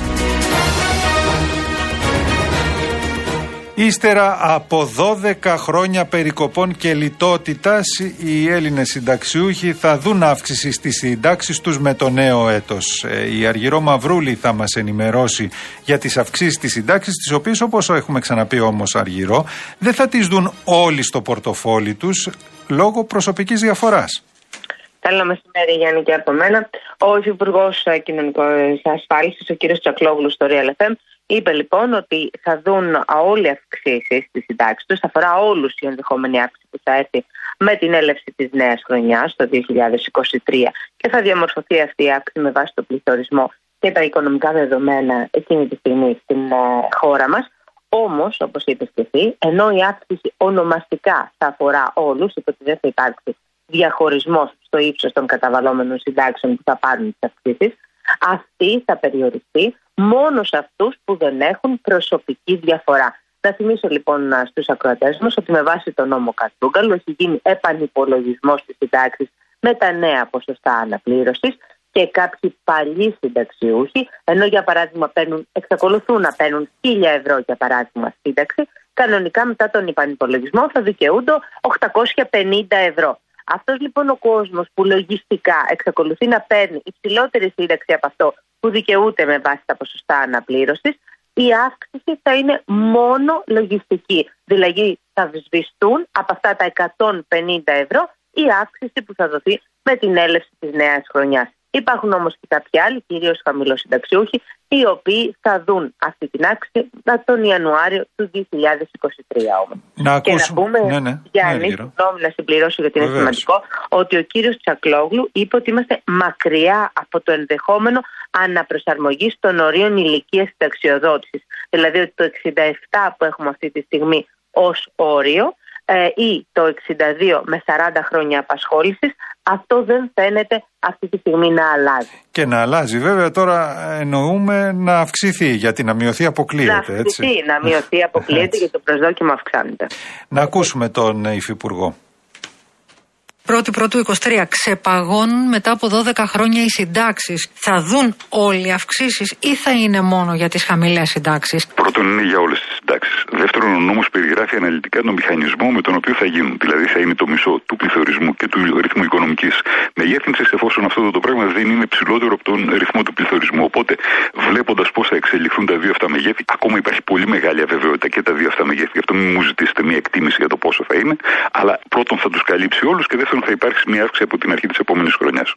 S1: Ύστερα από δώδεκα χρόνια περικοπών και λιτότητας, οι Έλληνες συνταξιούχοι θα δουν αύξηση στις συντάξεις τους με το νέο έτος. Η Αργυρό Μαυρούλη θα μας ενημερώσει για τις αυξήσεις της συντάξης, τις οποίες, όπως έχουμε ξαναπεί όμως, Αργυρό, δεν θα τις δουν όλοι στο πορτοφόλι τους λόγω προσωπικής διαφοράς.
S13: Καλό μεσημέρι, Γιάννη, και από μένα. Ο Υφυπουργός Κοινωνικής Ασφάλισης, ο κ. Τσακλόγλου, στο Real εφ εμ, είπε λοιπόν ότι θα δουν όλοι αυξήσεις στη συντάξη τους, θα αφορά όλους η ενδεχόμενη αύξηση που θα έρθει με την έλευση της νέας χρονιάς το δύο χιλιάδες είκοσι τρία και θα διαμορφωθεί αυτή η αύξηση με βάση το πληθωρισμό και τα οικονομικά δεδομένα εκείνη τη στιγμή στην χώρα μας. Όμως, όπως είπες και εσύ, ενώ η αύξηση ονομαστικά θα αφορά όλους, είπε ότι δεν θα υπάρξει διαχωρισμός στο ύψος των καταβαλλόμενων συντάξεων που θα πάρουν τις αυξήσεις, αυτή θα περιοριστεί μόνο σε αυτούς που δεν έχουν προσωπική διαφορά. Θα θυμίσω λοιπόν στους ακροατές μας ότι με βάση τον νόμο Κατρούγκαλου έχει γίνει επανυπολογισμός της συντάξης με τα νέα ποσοστά αναπλήρωσης και κάποιοι παλιοί συνταξιούχοι, ενώ για παράδειγμα παίρνουν, εξακολουθούν να παίρνουν χίλια ευρώ για παράδειγμα σύνταξη, κανονικά μετά τον επανυπολογισμό θα δικαιούνται οκτακόσια πενήντα ευρώ. Αυτός λοιπόν ο κόσμος που λογιστικά εξακολουθεί να παίρνει υψηλότερη σύνταξη από αυτό που δικαιούται με βάση τα ποσοστά αναπλήρωσης, η αύξηση θα είναι μόνο λογιστική. Δηλαδή θα σβηστούν από αυτά τα εκατόν πενήντα ευρώ η αύξηση που θα δοθεί με την έλευση της νέας χρονιάς. Υπάρχουν όμως και κάποιοι άλλοι, κυρίως χαμηλοσυνταξιούχοι, οι οποίοι θα δουν αυτή την αύξηση τον Ιανουάριο του δύο χιλιάδες είκοσι τρία όμως.
S1: Να
S13: και
S1: ακούσουμε.
S13: να πούμε,
S1: ναι, ναι.
S13: Γιάννη,
S1: ναι,
S13: συγγνώμη να συμπληρώσω γιατί είναι
S1: Βεβαίως.
S13: σημαντικό, ότι ο κύριος Τσακλόγλου είπε ότι είμαστε μακριά από το ενδεχόμενο αναπροσαρμογής των ορίων ηλικίας συνταξιοδότησης. Δηλαδή ότι το εξήντα επτά που έχουμε αυτή τη στιγμή ως όριο ε, ή το εξήντα δύο με σαράντα χρόνια απασχόλησης, αυτό δεν φαίνεται αυτή τη στιγμή να αλλάζει.
S1: Και να αλλάζει βέβαια τώρα εννοούμε να αυξηθεί, γιατί να μειωθεί αποκλείεται.
S13: Να αυξηθεί,
S1: έτσι.
S13: να μειωθεί αποκλείεται και το προσδόκιμο αυξάνεται.
S1: Να ακούσουμε τον Υφυπουργό.
S14: πρώτη Πρώτου είκοσι τρία ξεπαγώνουν μετά από δώδεκα χρόνια οι συντάξεις. Θα δουν όλοι οι αυξήσεις ή θα είναι μόνο για τις χαμηλές συντάξεις?
S15: Πρώτον, είναι για όλες τις συντάξεις. Δεύτερον, ο νόμος περιγράφει αναλυτικά τον μηχανισμό με τον οποίο θα γίνουν. Δηλαδή, θα είναι το μισό του πληθωρισμού και του ρυθμού οικονομικής μεγέθυνσης, εφόσον αυτό το πράγμα δεν είναι ψηλότερο από τον ρυθμό του πληθωρισμού. Οπότε, βλέποντας πώς θα εξελιχθούν τα δύο αυτά μεγέθη, ακόμα υπάρχει πολύ μεγάλη αβεβαιότητα και τα δύο αυτά μεγέθη. Γι' αυτό μην μου ζητήσετε μια εκτίμηση για το πόσο θα είναι. Αλλά πρώτον, θα τους καλύψει όλους και δεύτερον, θα υπάρξει μια αύξηση από την αρχή της επόμενης χρονιάς.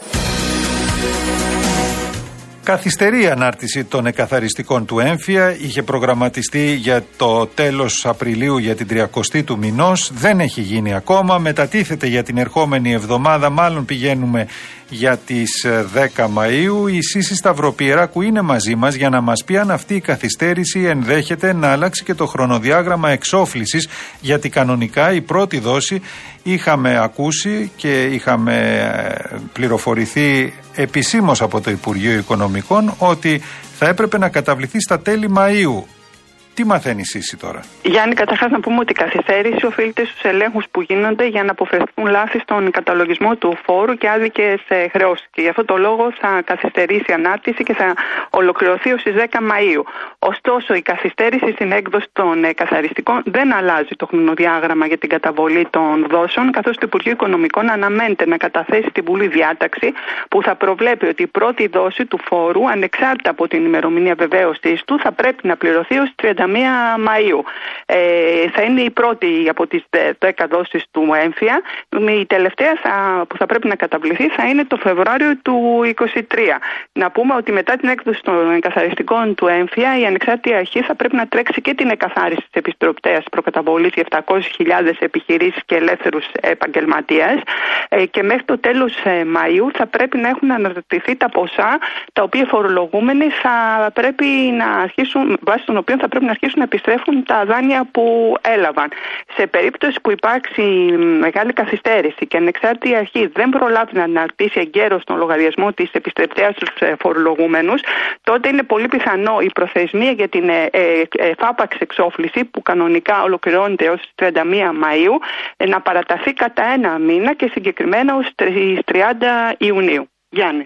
S1: Καθυστερεί η ανάρτηση των εκαθαριστικών του έμφυα. Είχε προγραμματιστεί για το τέλος Απριλίου, για την τριακοστή του μηνός. Δεν έχει γίνει ακόμα. Μετατίθεται για την ερχόμενη εβδομάδα. Μάλλον πηγαίνουμε για τις δέκα Μαΐου. Η Σύση Σταυροπιεράκου είναι μαζί μας για να μας πει αν αυτή η καθυστέρηση ενδέχεται να αλλάξει και το χρονοδιάγραμμα εξόφλησης, γιατί κανονικά η πρώτη δόση είχαμε ακούσει και είχαμε πληροφορηθεί επισήμως από το Υπουργείο Οικονομικών ότι θα έπρεπε να καταβληθεί στα τέλη Μαΐου. Τι μαθαίνει η Σύση τώρα?
S3: Γιάννη, καταρχάς να πούμε ότι η καθυστέρηση οφείλεται στους ελέγχους που γίνονται για να αποφευθούν λάθη στον καταλογισμό του φόρου και άδικες χρεώσεις. Και γι' αυτό το λόγο θα καθυστερήσει η ανάρτηση και θα ολοκληρωθεί ως τις δέκα Μαΐου. Ωστόσο, η καθυστέρηση στην έκδοση των καθαριστικών δεν αλλάζει το χρονοδιάγραμμα για την καταβολή των δόσεων, καθώς το Υπουργείο Οικονομικών αναμένεται να καταθέσει στην Βουλή διάταξη που θα προβλέπει ότι η πρώτη δόση του φόρου, ανεξάρτητα από την ημερομηνία βεβαίωσής του, θα πρέπει να πληρωθεί ως τριάντα μία Μαΐου. Ε, θα είναι η πρώτη από τις δέκα δόσεις του έμφυα. Η τελευταία θα, που θα πρέπει να καταβληθεί θα είναι το Φεβρουάριο του είκοσι τρία. Να πούμε ότι μετά την έκδοση των εκαθαριστικών του έμφυα, η ανεξάρτητη αρχή θα πρέπει να τρέξει και την εκαθάριση της επιστροπτέας προκαταβολής για επτακόσιες χιλιάδες επιχειρήσεις και ελεύθερους επαγγελματίες. Ε, και μέχρι το τέλος Μαΐου θα πρέπει να έχουν αναρτηθεί τα ποσά τα οποία φορολογούμενοι θα πρέπει να αρχίσουν, βάσει των οποίων θα πρέπει να αρχίσουν να επιστρέφουν τα δάνεια που έλαβαν. Σε περίπτωση που υπάρξει μεγάλη καθυστέρηση και ανεξάρτητη αρχή δεν προλάβει να αναρτήσει εγκαίρως τον λογαριασμό της επιστρεπτέας στους φορολογούμενους, τότε είναι πολύ πιθανό η προθεσμία για την εφάπαξ εξόφληση, που κανονικά ολοκληρώνεται ως τριάντα μία Μαΐου, να παραταθεί κατά ένα μήνα και συγκεκριμένα ως τριάντα Ιουνίου. Γιάννη.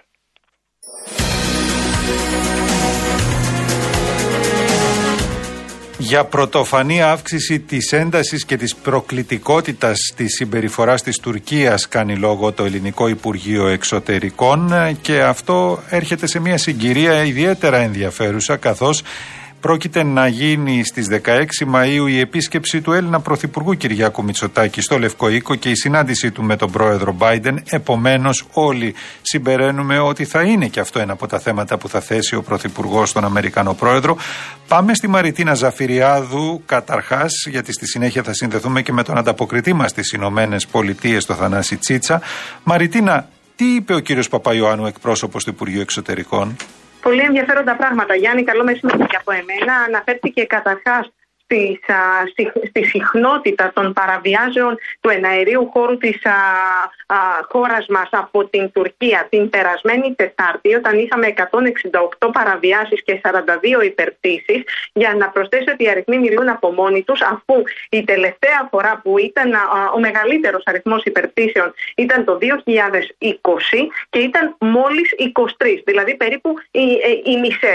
S1: Για πρωτοφανή αύξηση της έντασης και της προκλητικότητας της συμπεριφοράς της Τουρκίας κάνει λόγο το Ελληνικό Υπουργείο Εξωτερικών, και αυτό έρχεται σε μια συγκυρία ιδιαίτερα ενδιαφέρουσα, καθώς πρόκειται να γίνει στις δεκαέξι Μαΐου η επίσκεψη του Έλληνα Πρωθυπουργού Κυριάκου Μητσοτάκη στο Λευκό Οίκο και η συνάντησή του με τον πρόεδρο Μπάιντεν. Επομένως, όλοι συμπεραίνουμε ότι θα είναι και αυτό ένα από τα θέματα που θα θέσει ο Πρωθυπουργός στον Αμερικανό πρόεδρο. Πάμε στη Μαριτίνα Ζαφυριάδου καταρχάς, γιατί στη συνέχεια θα συνδεθούμε και με τον ανταποκριτή μας στις Ηνωμένες Πολιτείες, τον Θανάση Τσίτσα. Μαριτίνα, τι είπε ο κύριος Παπαϊωάννου, εκπρόσωπος του Υπουργείου Εξωτερικών?
S16: Πολύ ενδιαφέροντα πράγματα. Γιάννη, καλό μεσημέρι και από εμένα. Αναφέρθηκε καταρχάς στη, στη, στη συχνότητα των παραβιάσεων του εναερίου χώρου της α, α, χώρας μας από την Τουρκία την περασμένη Τετάρτη, όταν είχαμε εκατόν εξήντα οκτώ παραβιάσεις και σαράντα δύο υπερπτήσεις. Για να προσθέσω ότι οι αριθμοί μιλούν από μόνοι τους, αφού η τελευταία φορά που ήταν α, ο μεγαλύτερος αριθμός υπερπτήσεων ήταν το δύο χιλιάδες είκοσι και ήταν μόλις είκοσι τρεις, δηλαδή περίπου οι, οι, οι μισές.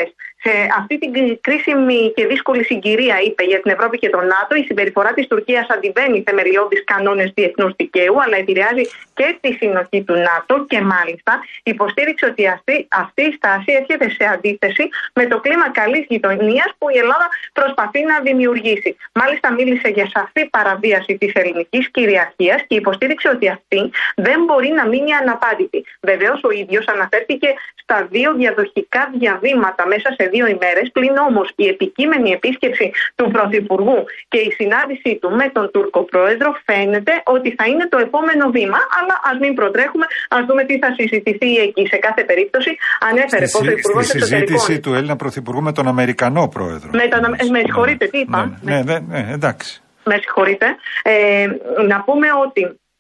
S16: Σε αυτή την κρίσιμη και δύσκολη συγκυρία, είπε, για την Ευρώπη και τον ΝΑΤΟ, η συμπεριφορά της Τουρκίας αντιβαίνει θεμελιώδεις κανόνες διεθνούς δικαίου, αλλά επηρεάζει και τη συνοχή του ΝΑΤΟ και μάλιστα υποστήριξε ότι αυτή, αυτή η στάση έρχεται σε αντίθεση με το κλίμα καλής γειτονίας που η Ελλάδα προσπαθεί να δημιουργήσει. Μάλιστα μίλησε για σαφή παραβίαση της ελληνικής κυριαρχίας και υποστήριξε ότι αυτή δεν μπορεί να μείνει αναπάντητη. Βεβαίως ο ίδιος αναφέρθηκε στα δύο διαδοχικά διαβήματα μέσα σε δύο ημέρες, πλην όμως η επικείμενη επίσκεψη του Πρωθυπουργού και η συνάντησή του με τον Τούρκο Πρόεδρο φαίνεται ότι θα είναι το επόμενο βήμα, αλλά ας μην προτρέχουμε, ας δούμε τι θα συζητηθεί εκεί. Σε κάθε περίπτωση ανέφερε πως ο Υπουργός
S1: Εξωτερικών. Στη συζήτηση του Έλληνα Πρωθυπουργού με τον Αμερικανό Πρόεδρο.
S16: Με, τον, με συγχωρείτε, τι είπα.
S1: Ναι, ναι, ναι, ναι, εντάξει.
S16: Με συγχωρείτε. Ε, να πούμε ότι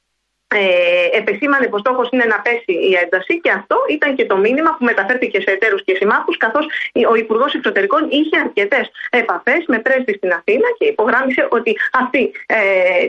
S16: Ε, επεσήμανε πως στόχος είναι να πέσει η ένταση και αυτό ήταν και το μήνυμα που μεταφέρθηκε σε εταίρους και συμμάχους, καθώς ο Υπουργός Εξωτερικών είχε αρκετές επαφές με πρέσβη στην Αθήνα και υπογράμμισε ότι αυτή ε,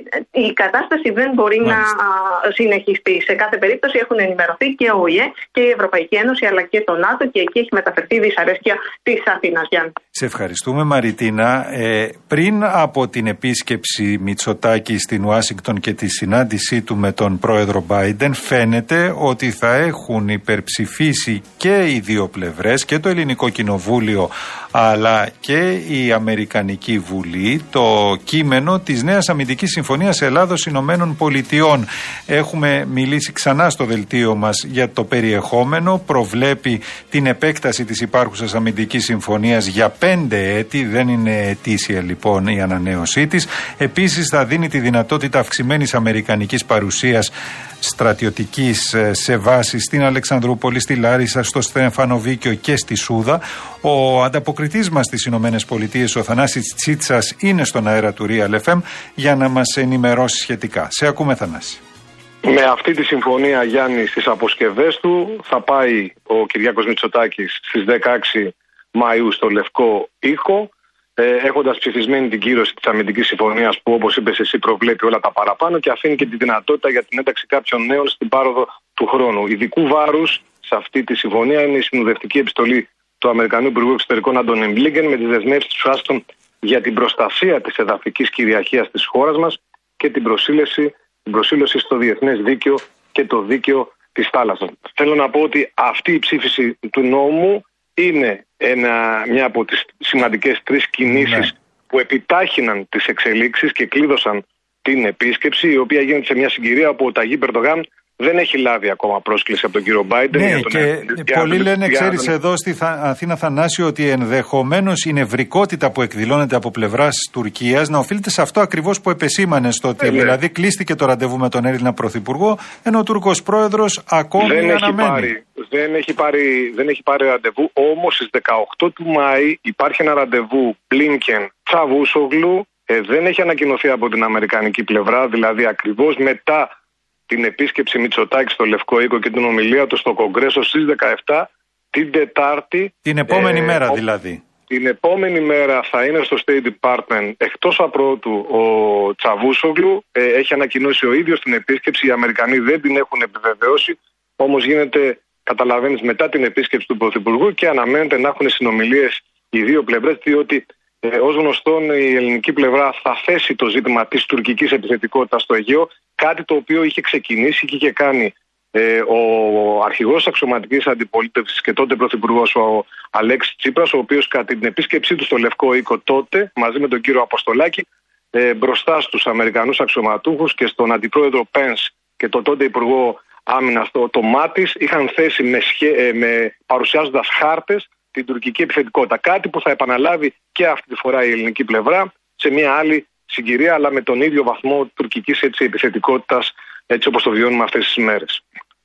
S16: η κατάσταση δεν μπορεί Μάλιστα. να α, συνεχιστεί. Σε κάθε περίπτωση έχουν ενημερωθεί και ο ΟΗΕ και η Ευρωπαϊκή Ένωση αλλά και το ΝΑΤΟ και εκεί έχει μεταφερθεί η δυσαρέσκεια της Αθήνας. Γιάννη.
S1: Σε ευχαριστούμε, Μαριτίνα. Ε, πριν από την επίσκεψη Μητσοτάκη στην Ουάσιγκτον και τη συνάντησή του με τον τον πρόεδρο Μπάιντεν, φαίνεται ότι θα έχουν υπερψηφίσει και οι δύο πλευρές, και το Ελληνικό Κοινοβούλιο αλλά και η Αμερικανική Βουλή, το κείμενο της νέας αμυντικής συμφωνίας Ελλάδος Ηνωμένων Πολιτειών. Έχουμε μιλήσει ξανά στο δελτίο μας για το περιεχόμενο. Προβλέπει την επέκταση της υπάρχουσας αμυντικής συμφωνίας για πέντε έτη, δεν είναι ετήσια λοιπόν η ανανέωσή της. Επίσης θα δίνει τη δυνατότητα αυξημένης αμερικανικής παρουσίας στρατιωτικής σε βάση στην Αλεξανδρούπολη, στη Λάρισα, στο Στεφανοβίκιο και στη Σούδα. Ο ανταποκριτής μας στις Ηνωμένες Πολιτείες, ο Θανάσης Τσίτσας, είναι στον αέρα του Real εφ εμ για να μας ενημερώσει σχετικά. Σε ακούμε, Θανάση.
S17: Με αυτή τη συμφωνία, Γιάννη, στις αποσκευές του θα πάει ο Κυριάκος Μητσοτάκης στις δεκαέξι Μαΐου στο Λευκό Οίκο, έχοντας ψηφισμένη την κύρωση της αμυντικής συμφωνίας που, όπως είπες εσύ, προβλέπει όλα τα παραπάνω και αφήνει και τη δυνατότητα για την ένταξη κάποιων νέων στην πάροδο του χρόνου. Ειδικού βάρους σε αυτή τη συμφωνία είναι η συνοδευτική επιστολή του Αμερικανού Υπουργού Εξωτερικών Άντονι Μπλίνκεν με τις δεσμεύσεις του Άστον για την προστασία της εδαφικής κυριαρχίας της χώρας μας και την προσήλωση, την προσήλωση στο διεθνές δίκαιο και το δίκαιο της θάλασσας. Θέλω να πω ότι αυτή η ψήφιση του νόμου είναι ένα, μια από τις σημαντικές τρεις κινήσεις ναι. που επιτάχυναν τις εξελίξεις και κλείδωσαν την επίσκεψη, η οποία γίνεται σε μια συγκυρία όπου ο Ταγί Ερντογάν δεν έχει λάβει ακόμα πρόσκληση από τον κύριο Μπάιντεν.
S1: Ναι, και για πολλοί λένε, για... ξέρεις, για... εδώ στη Αθήνα, Θανάση, ότι ενδεχομένως η νευρικότητα που εκδηλώνεται από πλευράς Τουρκίας να οφείλεται σε αυτό ακριβώς που επεσήμανε, στο ότι ε, δηλαδή ναι. κλείστηκε το ραντεβού με τον Έλληνα Πρωθυπουργό, ενώ ο Τούρκος Πρόεδρος ακόμη
S17: δεν
S1: αναμένει.
S17: Έχει πάρει, δεν, έχει πάρει, δεν έχει πάρει ραντεβού, όμως στις δεκαοκτώ του Μάη υπάρχει ένα ραντεβού Μπλίνκεν Τσαβούσογλου, ε, δεν έχει ανακοινωθεί από την αμερικανική πλευρά, δηλαδή ακριβώς μετά την επίσκεψη Μητσοτάκη στο Λευκό Οίκο και την ομιλία του στο Κογκρέσο στις δεκαεπτά, την Τετάρτη.
S1: Την επόμενη
S17: ε,
S1: μέρα
S17: ο,
S1: δηλαδή.
S17: Την επόμενη μέρα θα είναι στο State Department εκτός απρότου ο Τσαβούσογλου. Ε, έχει ανακοινώσει ο ίδιος την επίσκεψη, οι Αμερικανοί δεν την έχουν επιβεβαιώσει, όμως γίνεται, καταλαβαίνεις, μετά την επίσκεψη του Πρωθυπουργού και αναμένεται να έχουν συνομιλίες οι δύο πλευρές, διότι Ε, ως γνωστόν η ελληνική πλευρά θα θέσει το ζήτημα της τουρκικής επιθετικότητας στο Αιγαίο, κάτι το οποίο είχε ξεκινήσει και είχε κάνει ε, ο αρχηγός αξιωματικής αντιπολίτευσης και τότε πρωθυπουργός ο Αλέξης Τσίπρας, ο οποίος κατά την επίσκεψή του στο Λευκό Οίκο τότε, μαζί με τον κύριο Αποστολάκη, ε, μπροστά στους Αμερικανούς αξιωματούχους και στον αντιπρόεδρο Πένς και τον τότε υπουργό άμυνας, το, το Μάτις, είχαν θέσει με, σχέ, ε, με παρουσιάζοντας χάρτες την τουρκική επιθετικότητα. Κάτι που θα επαναλάβει και αυτή τη φορά η ελληνική πλευρά σε μια άλλη συγκυρία, αλλά με τον ίδιο βαθμό τουρκικής έτσι, επιθετικότητας, έτσι όπως το βιώνουμε αυτές τις ημέρες.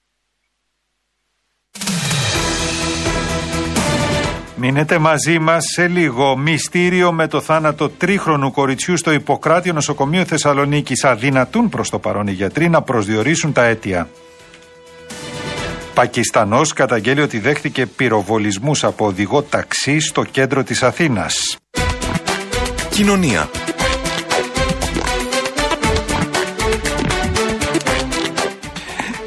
S1: Μείνετε μαζί μας σε λίγο. Μυστήριο με το θάνατο τρίχρονου κοριτσιού στο Ιπποκράτιο νοσοκομείο Θεσσαλονίκης. Αδυνατούν προς το παρόν οι γιατροί να προσδιορίσουν τα αίτια. Πακιστανός καταγγέλει ότι δέχτηκε πυροβολισμούς από οδηγό ταξί στο κέντρο της Αθήνας.
S2: Κοινωνία.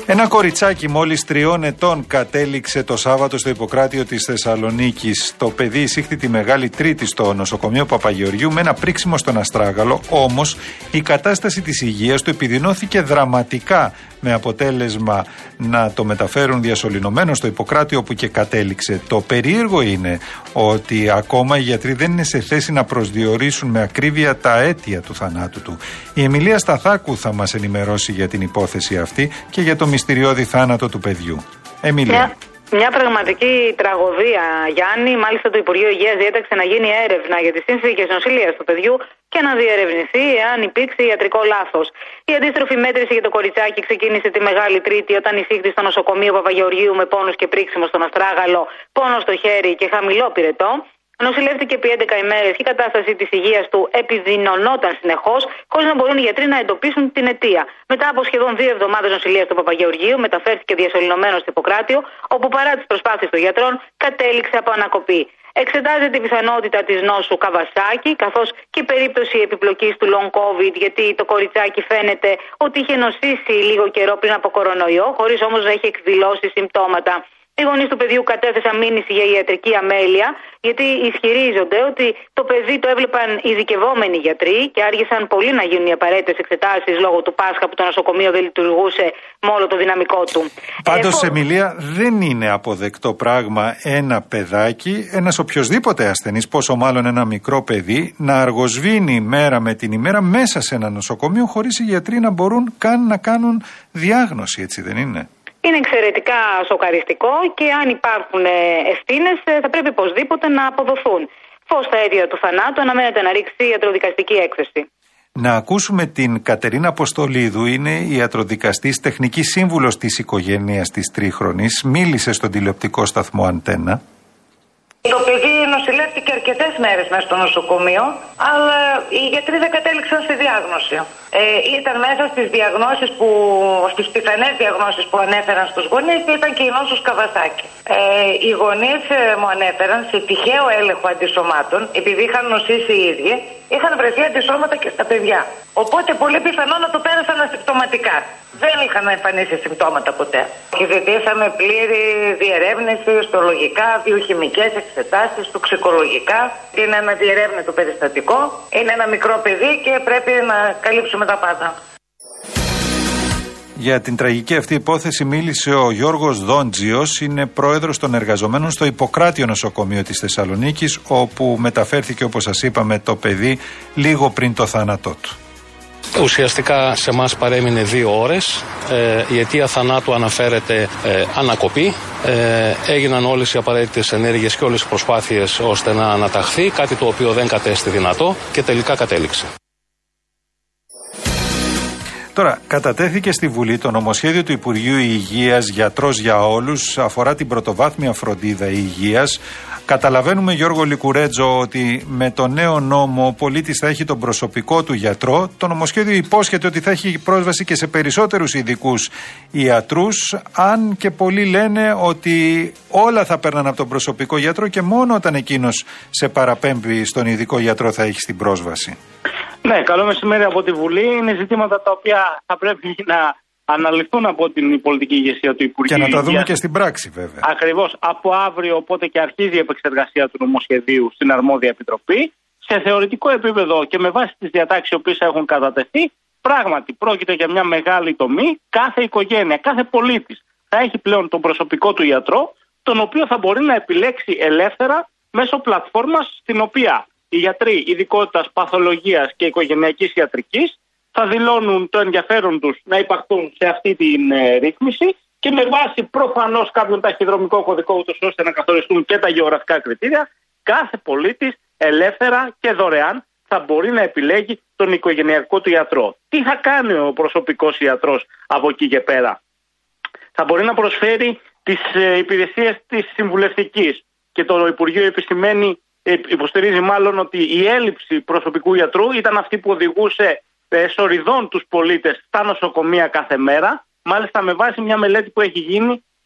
S1: Ένα κοριτσάκι μόλις τριών ετών κατέληξε το Σάββατο στο Ιπποκράτιο της Θεσσαλονίκης. Το παιδί εισήχθη τη Μεγάλη Τρίτη στο νοσοκομείο Παπαγεωργίου με ένα πρίξιμο στον αστράγαλο, όμως η κατάσταση της υγείας του επιδεινώθηκε δραματικά, με αποτέλεσμα να το μεταφέρουν διασωληνωμένο στο Ιπποκράτιο, όπου και κατέληξε. Το περίεργο είναι ότι ακόμα οι γιατροί δεν είναι σε θέση να προσδιορίσουν με ακρίβεια τα αίτια του θανάτου του. Η Εμιλία Σταθάκου θα μας ενημερώσει για την υπόθεση αυτή και για το μυστηριώδη θάνατο του παιδιού. Εμιλία.
S11: Μια, μια πραγματική τραγωδία, Γιάννη. Μάλιστα, το Υπουργείο Υγείας διέταξε να γίνει έρευνα για τις συνθήκες νοσηλείας του παιδιού και να διερευνηθεί εάν υπήρξε ιατρικό λάθος. Η αντίστροφη μέτρηση για το κοριτσάκι ξεκίνησε τη Μεγάλη Τρίτη, όταν εισήχθη στο νοσοκομείο Παπαγεωργίου με πόνους και πρίξιμο στον αστράγαλο, πόνο στο χέρι και χαμηλό πυρετό. Νοσηλεύτηκε επί έντεκα ημέρες και η κατάσταση της υγείας του επιδεινωνόταν συνεχώς, χωρίς να μπορούν οι γιατροί να εντοπίσουν την αιτία. Μετά από σχεδόν δύο εβδομάδες νοσηλείας του Παπαγεωργίου, μεταφέρθηκε διασωληνωμένο στο Ιπποκράτιο, όπου παρά τις προσπάθειες των γιατρών κατέληξε από ανακοπή. Εξετάζεται η πιθανότητα της νόσου Καβασάκη, καθώς και η περίπτωση επιπλοκής του long COVID, γιατί το κοριτσάκι φαίνεται ότι είχε νοσήσει λίγο καιρό πριν από κορονοϊό, χωρίς όμως να έχει εκδηλώσει συμπτώματα. Οι γονείς του παιδιού κατέθεσαν μήνυση για ιατρική αμέλεια, γιατί ισχυρίζονται ότι το παιδί το έβλεπαν ειδικευόμενοι γιατροί και άργησαν πολύ να γίνουν οι απαραίτητες εξετάσεις λόγω του Πάσχα, που το νοσοκομείο δεν λειτουργούσε με όλο το δυναμικό του.
S1: Πάντως,
S11: ε,
S1: Εμιλία, δεν είναι αποδεκτό πράγμα ένα παιδάκι, ένας οποιοσδήποτε ασθενής, πόσο μάλλον ένα μικρό παιδί, να αργοσβήνει μέρα με την ημέρα μέσα σε ένα νοσοκομείο, χωρίς οι γιατροί να μπορούν καν να κάνουν διάγνωση, έτσι δεν είναι?
S11: Είναι εξαιρετικά σοκαριστικό και αν υπάρχουν ευθύνες θα πρέπει οπωσδήποτε να αποδοθούν. Φως στα αίτια του θανάτου αναμένεται να ρίξει η ιατροδικαστική έκθεση.
S1: Να ακούσουμε την Κατερίνα Αποστολίδου, είναι η ιατροδικαστής, τεχνική σύμβουλος της οικογένειας της τρίχρονης. Μίλησε στον τηλεοπτικό σταθμό Αντένα.
S18: Το παιδί νοσηλεύτηκε αρκετές μέρες μέσα στο νοσοκομείο, αλλά οι γιατροί δεν κατέληξαν στη διάγνωση. Ε, ήταν μέσα στις διαγνώσεις που, στις πιθανές διαγνώσεις που ανέφεραν στους γονείς, ήταν και η νόσος Καβασάκη. Ε, οι γονείς ε, μου ανέφεραν σε τυχαίο έλεγχο αντισωμάτων, επειδή είχαν νοσήσει οι ίδιοι, είχαν βρεθεί αντισώματα και στα παιδιά. Οπότε πολύ πιθανό να το πέρασαν ασυμπτωματικά. Δεν είχαν εμφανίσει συμπτώματα ποτέ. Και ζητήσαμε πλήρη διερεύνηση, ιστολογικά, βιοχημικές εξετάσεις, τοξικολογικά. Είναι ένα διερεύνητο περιστατικό. Είναι ένα μικρό παιδί και πρέπει να καλύψουμε τα πάντα.
S1: Για την τραγική αυτή υπόθεση μίλησε ο Γιώργος Δόντζιος, είναι πρόεδρος των εργαζομένων στο Ιπποκράτιο νοσοκομείο της Θεσσαλονίκης, όπου μεταφέρθηκε, όπως σας είπαμε, το παιδί λίγο πριν το θάνατό του.
S19: Ουσιαστικά σε εμάς παρέμεινε δύο ώρες. Ε, η αιτία θανάτου αναφέρεται ε, ανακοπή. Ε, έγιναν όλες οι απαραίτητες ενέργειες και όλες οι προσπάθειες ώστε να αναταχθεί, κάτι το οποίο δεν κατέστη δυνατό και τελικά κατέληξε.
S1: Τώρα, κατατέθηκε στη Βουλή το νομοσχέδιο του Υπουργείου Υγείας «Γιατρός για όλους», αφορά την πρωτοβάθμια φροντίδα υγείας. Καταλαβαίνουμε, Γιώργο Λικουρέτζο, ότι με το νέο νόμο ο πολίτης θα έχει τον προσωπικό του γιατρό. Το νομοσχέδιο υπόσχεται ότι θα έχει πρόσβαση και σε περισσότερους ειδικούς ιατρούς, αν και πολλοί λένε ότι όλα θα παίρναν από τον προσωπικό γιατρό και μόνο όταν εκείνος σε παραπέμπει στον ειδικό γιατρό θα έχει την πρόσβαση.
S20: Ναι, καλό μεσημέρι από τη Βουλή. Είναι ζητήματα τα οποία θα πρέπει να αναλυθούν από την πολιτική ηγεσία του Υπουργείου.
S1: Και να τα δούμε
S20: Υγείας.
S1: Και στην πράξη, βέβαια.
S20: Ακριβώς. Από αύριο, οπότε και αρχίζει η επεξεργασία του νομοσχεδίου στην αρμόδια επιτροπή. Σε θεωρητικό επίπεδο και με βάση τις διατάξεις οι οποίες έχουν κατατεθεί, πράγματι πρόκειται για μια μεγάλη τομή. Κάθε οικογένεια, κάθε πολίτης θα έχει πλέον τον προσωπικό του γιατρό, τον οποίο θα μπορεί να επιλέξει ελεύθερα μέσω πλατφόρμας, στην οποία οι γιατροί ειδικότητας παθολογίας και οικογενειακής ιατρικής θα δηλώνουν το ενδιαφέρον τους να υπαχθούν σε αυτή την ε, ρύθμιση και με βάση προφανώς κάποιον ταχυδρομικό κωδικό, ούτως ώστε να καθοριστούν και τα γεωγραφικά κριτήρια, κάθε πολίτης ελεύθερα και δωρεάν θα μπορεί να επιλέγει τον οικογενειακό του γιατρό. Τι θα κάνει ο προσωπικός ιατρός από εκεί και πέρα? Θα μπορεί να προσφέρει τις ε, υπηρεσίες της συμβουλευτικής, και το Υπουργείο επισημαίνει, ε, υποστηρίζει μάλλον, ότι η έλλειψη προσωπικού γιατρού ήταν αυτή που οδηγούσε ε, σοριδών τους πολίτες στα νοσοκομεία κάθε μέρα. Μάλιστα, με βάση μια μελέτη που έχει γίνει,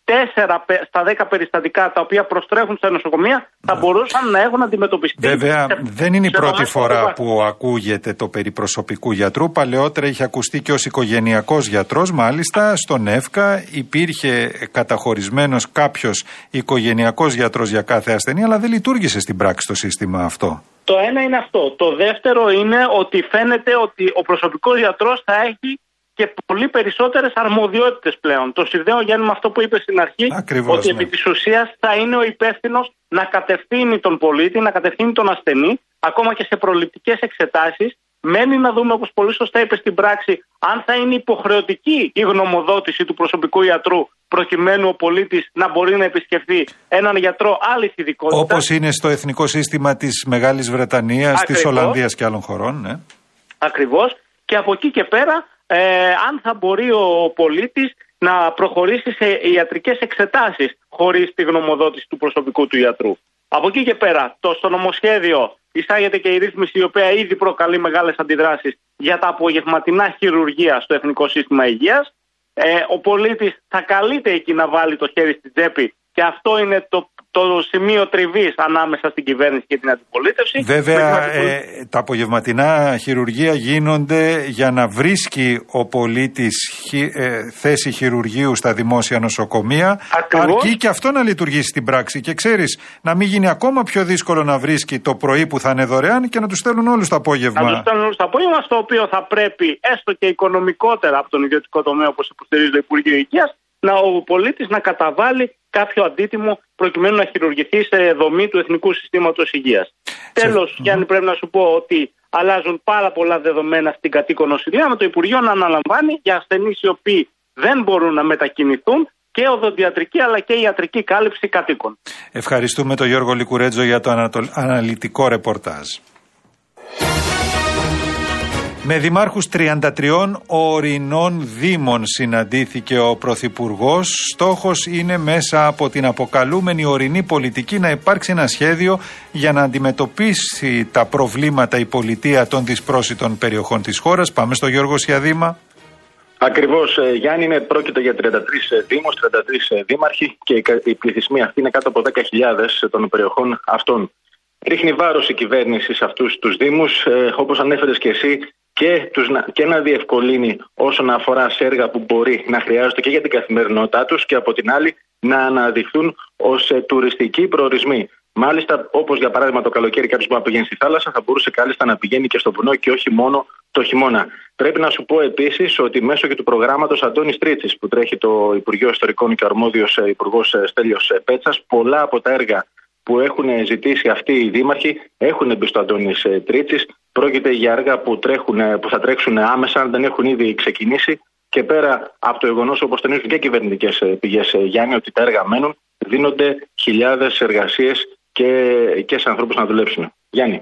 S20: τέσσερα στα δέκα περιστατικά τα οποία προστρέχουν στα νοσοκομεία θα μπορούσαν να έχουν αντιμετωπιστεί.
S1: Βέβαια,
S20: σε,
S1: δεν είναι η πρώτη φορά
S20: φορά
S1: που ακούγεται το περί προσωπικού γιατρού. Παλαιότερα είχε ακουστεί και ως οικογενειακός γιατρός. Μάλιστα, στον ΕΦΚΑ υπήρχε καταχωρισμένος κάποιος οικογενειακός γιατρός για κάθε ασθενή, αλλά δεν λειτουργήσε στην πράξη το σύστημα αυτό.
S20: Το ένα είναι αυτό. Το δεύτερο είναι ότι φαίνεται ότι ο προσωπικός γιατρός θα έχει και πολύ περισσότερες αρμοδιότητες πλέον. Το συνδέω, Γιάννη, με αυτό που είπε στην αρχή,
S1: Ακριβώς,
S20: ότι
S1: ναι.
S20: επί της ουσίας θα είναι ο υπεύθυνος να κατευθύνει τον πολίτη, να κατευθύνει τον ασθενή, ακόμα και σε προληπτικές εξετάσεις. Μένει να δούμε, όπως πολύ σωστά είπε στην πράξη, αν θα είναι υποχρεωτική η γνωμοδότηση του προσωπικού ιατρού, προκειμένου ο πολίτης να μπορεί να επισκεφθεί έναν γιατρό άλλης ειδικότητας.
S1: Όπως είναι στο εθνικό σύστημα της Μεγάλης Βρετανίας, της Ολλανδίας και άλλων χωρών. Ναι.
S20: Ακριβώς. Και από εκεί και πέρα, ε, αν θα μπορεί ο πολίτης να προχωρήσει σε ιατρικές εξετάσεις χωρίς τη γνωμοδότηση του προσωπικού του ιατρού. Από εκεί και πέρα, το, στο νομοσχέδιο εισάγεται και η ρύθμιση η οποία ήδη προκαλεί μεγάλες αντιδράσεις για τα απογευματινά χειρουργία στο Εθνικό Σύστημα Υγείας. Ε, ο πολίτης θα καλείται εκεί να βάλει το χέρι στην τσέπη και αυτό είναι το, το σημείο τριβής ανάμεσα στην κυβέρνηση και την αντιπολίτευση.
S1: Βέβαια, ε, τα απογευματινά χειρουργεία γίνονται για να βρίσκει ο πολίτης χει, ε, θέση χειρουργείου στα δημόσια νοσοκομεία.
S20: Ακριβώς.
S1: Αρκεί και αυτό να λειτουργήσει στην πράξη. Και ξέρεις, να μην γίνει ακόμα πιο δύσκολο να βρίσκει το πρωί που θα είναι δωρεάν και να τους στέλνουν όλους το απόγευμα.
S20: Να τους στέλνουν όλους το απόγευμα, στο οποίο θα πρέπει έστω και οικονομικότερα από τον ιδιωτικό τομέα, όπως υποστηρίζει το Υπουργείο Υγείας, να ο πολίτης να καταβάλει κάποιο αντίτιμο προκειμένου να χειρουργηθεί σε δομή του Εθνικού Συστήματος Υγείας. Τέλος, mm-hmm. Γιάννη, πρέπει να σου πω ότι αλλάζουν πάρα πολλά δεδομένα στην κατοίκον νοσηλεία, με το Υπουργείο να αναλαμβάνει για ασθενείς οι οποίοι δεν μπορούν να μετακινηθούν και οδοντιατρική αλλά και ιατρική κάλυψη κατοίκων.
S1: Ευχαριστούμε τον Γιώργο Λικουρέτζο για το αναλυτικό ρεπορτάζ. Με δημάρχους τριάντα τριών ορεινών δήμων συναντήθηκε ο Πρωθυπουργός. Στόχος είναι μέσα από την αποκαλούμενη ορεινή πολιτική να υπάρξει ένα σχέδιο για να αντιμετωπίσει τα προβλήματα η πολιτεία των δυσπρόσιτων περιοχών της χώρας. Πάμε στο Γιώργο Σιαδήμα.
S6: Ακριβώς, Γιάννη, είναι πρόκειται για τριάντα τρεις δήμους, τριάντα τρεις δήμαρχοι και οι πληθυσμοί αυτοί είναι κάτω από δέκα χιλιάδες των περιοχών αυτών. Ρίχνει βάρος η κυβέρνηση σε αυτούς τους δήμους, ε, όπως ανέφερες και εσύ, και, τους, και να διευκολύνει όσον αφορά σε έργα που μπορεί να χρειάζονται και για την καθημερινότητά τους και από την άλλη να αναδειχθούν ως ε, τουριστικοί προορισμοί. Μάλιστα, όπως για παράδειγμα το καλοκαίρι κάποιος που να πηγαίνει στη θάλασσα, θα μπορούσε κάλλιστα να πηγαίνει και στο βουνό και όχι μόνο το χειμώνα. Πρέπει να σου πω επίσης ότι μέσω και του προγράμματος Αντώνης Τρίτσης που τρέχει το Υπουργείο Ιστορικών και ο αρμόδιος Υπουργός Στέλιος Πέτσας, πολλά από τα έργα που έχουν ζητήσει αυτοί οι δήμαρχοι έχουν μπει στο Αντώνης Τρίτσης. Πρόκειται για έργα που, τρέχουν, που θα τρέξουν άμεσα, αν δεν έχουν ήδη ξεκινήσει. Και πέρα από το γεγονός, όπως τονίζουν και κυβερνητικές πηγές, Γιάννη, ότι τα έργα μένουν, δίνονται χιλιάδες εργασίες και, και σε ανθρώπους να δουλέψουν. Γιάννη.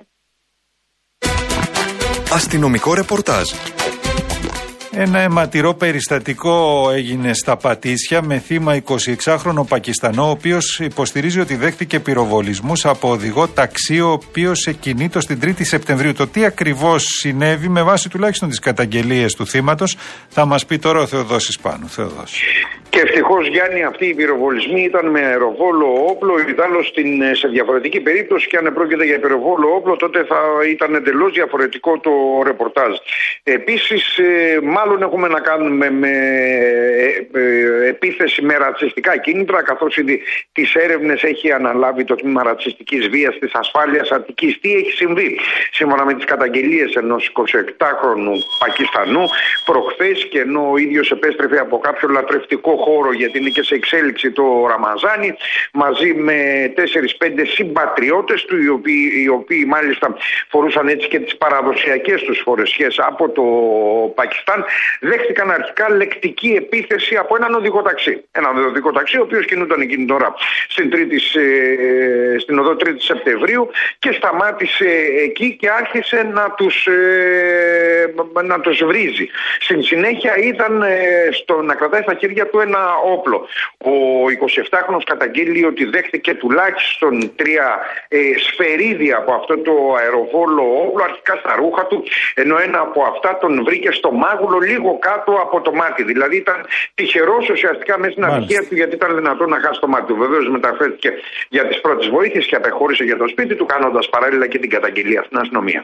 S2: Αστυνομικό ρεπορτάζ.
S1: Ένα αιματηρό περιστατικό έγινε στα Πατήσια με θύμα εικοσιεξάχρονο Πακιστανό, ο οποίος υποστηρίζει ότι δέχτηκε πυροβολισμούς από οδηγό ταξί, ο οποίος εκκινήτως την τρίτη Σεπτεμβρίου. Το τι ακριβώς συνέβη, με βάση τουλάχιστον τις καταγγελίες του θύματος, θα μας πει τώρα ο Θεοδόσης Πάνου. Θεοδόση.
S21: Και ευτυχώς, Γιάννη, αυτοί οι πυροβολισμοί ήταν με αεροβόλο όπλο. Ιδάλλως σε διαφορετική περίπτωση, και αν πρόκειται για πυροβόλο όπλο, τότε θα ήταν εντελώς διαφορετικό το ρεπορτάζ. Επίσης, μάλλον έχουμε να κάνουμε με επίθεση με ρατσιστικά κίνητρα, καθώς ήδη τις έρευνες έχει αναλάβει το τμήμα ρατσιστικής βίας της ασφάλειας Αττικής. Τι έχει συμβεί? Σύμφωνα με τις καταγγελίες ενός εικοσιεπτάχρονου Πακιστανού, προχθές, και ενώ ο ίδιος επέστρεφε από κάποιο λατρευτικό χώρο, γιατί είναι και σε εξέλιξη το Ραμαζάνι, μαζί με τέσσερις πέντε συμπατριώτες του, οι οποίοι, οι οποίοι μάλιστα φορούσαν έτσι και τις παραδοσιακές τους φορεσιές από το Πακιστάν, δέχτηκαν αρχικά λεκτική επίθεση από έναν οδηγό ταξί. Έναν οδηγό ταξί, ο οποίος κινούνταν εκείνη τώρα στην, τρίτη, στην οδό τρίτη Σεπτεμβρίου, και σταμάτησε εκεί και άρχισε να τους, να τους βρίζει. Στην συνέχεια ήταν στο, να κρατάει στα χέρια του ένα όπλο. Ο εικοσιεπτάχρονος καταγγείλει ότι δέχτηκε τουλάχιστον τρία ε, σφαιρίδια από αυτό το αεροβόλο όπλο, αρχικά στα ρούχα του, ενώ ένα από αυτά τον βρήκε στο μάγουλο λίγο κάτω από το μάτι. Δηλαδή ήταν τυχερός ουσιαστικά μέσα στην ατυχία του, γιατί ήταν δυνατόν να χάσει το μάτι του. Βεβαίως μεταφέρθηκε για τις πρώτες βοήθειες και απεχώρησε για το σπίτι του, κάνοντας παράλληλα και την καταγγελία στην αστυνομία.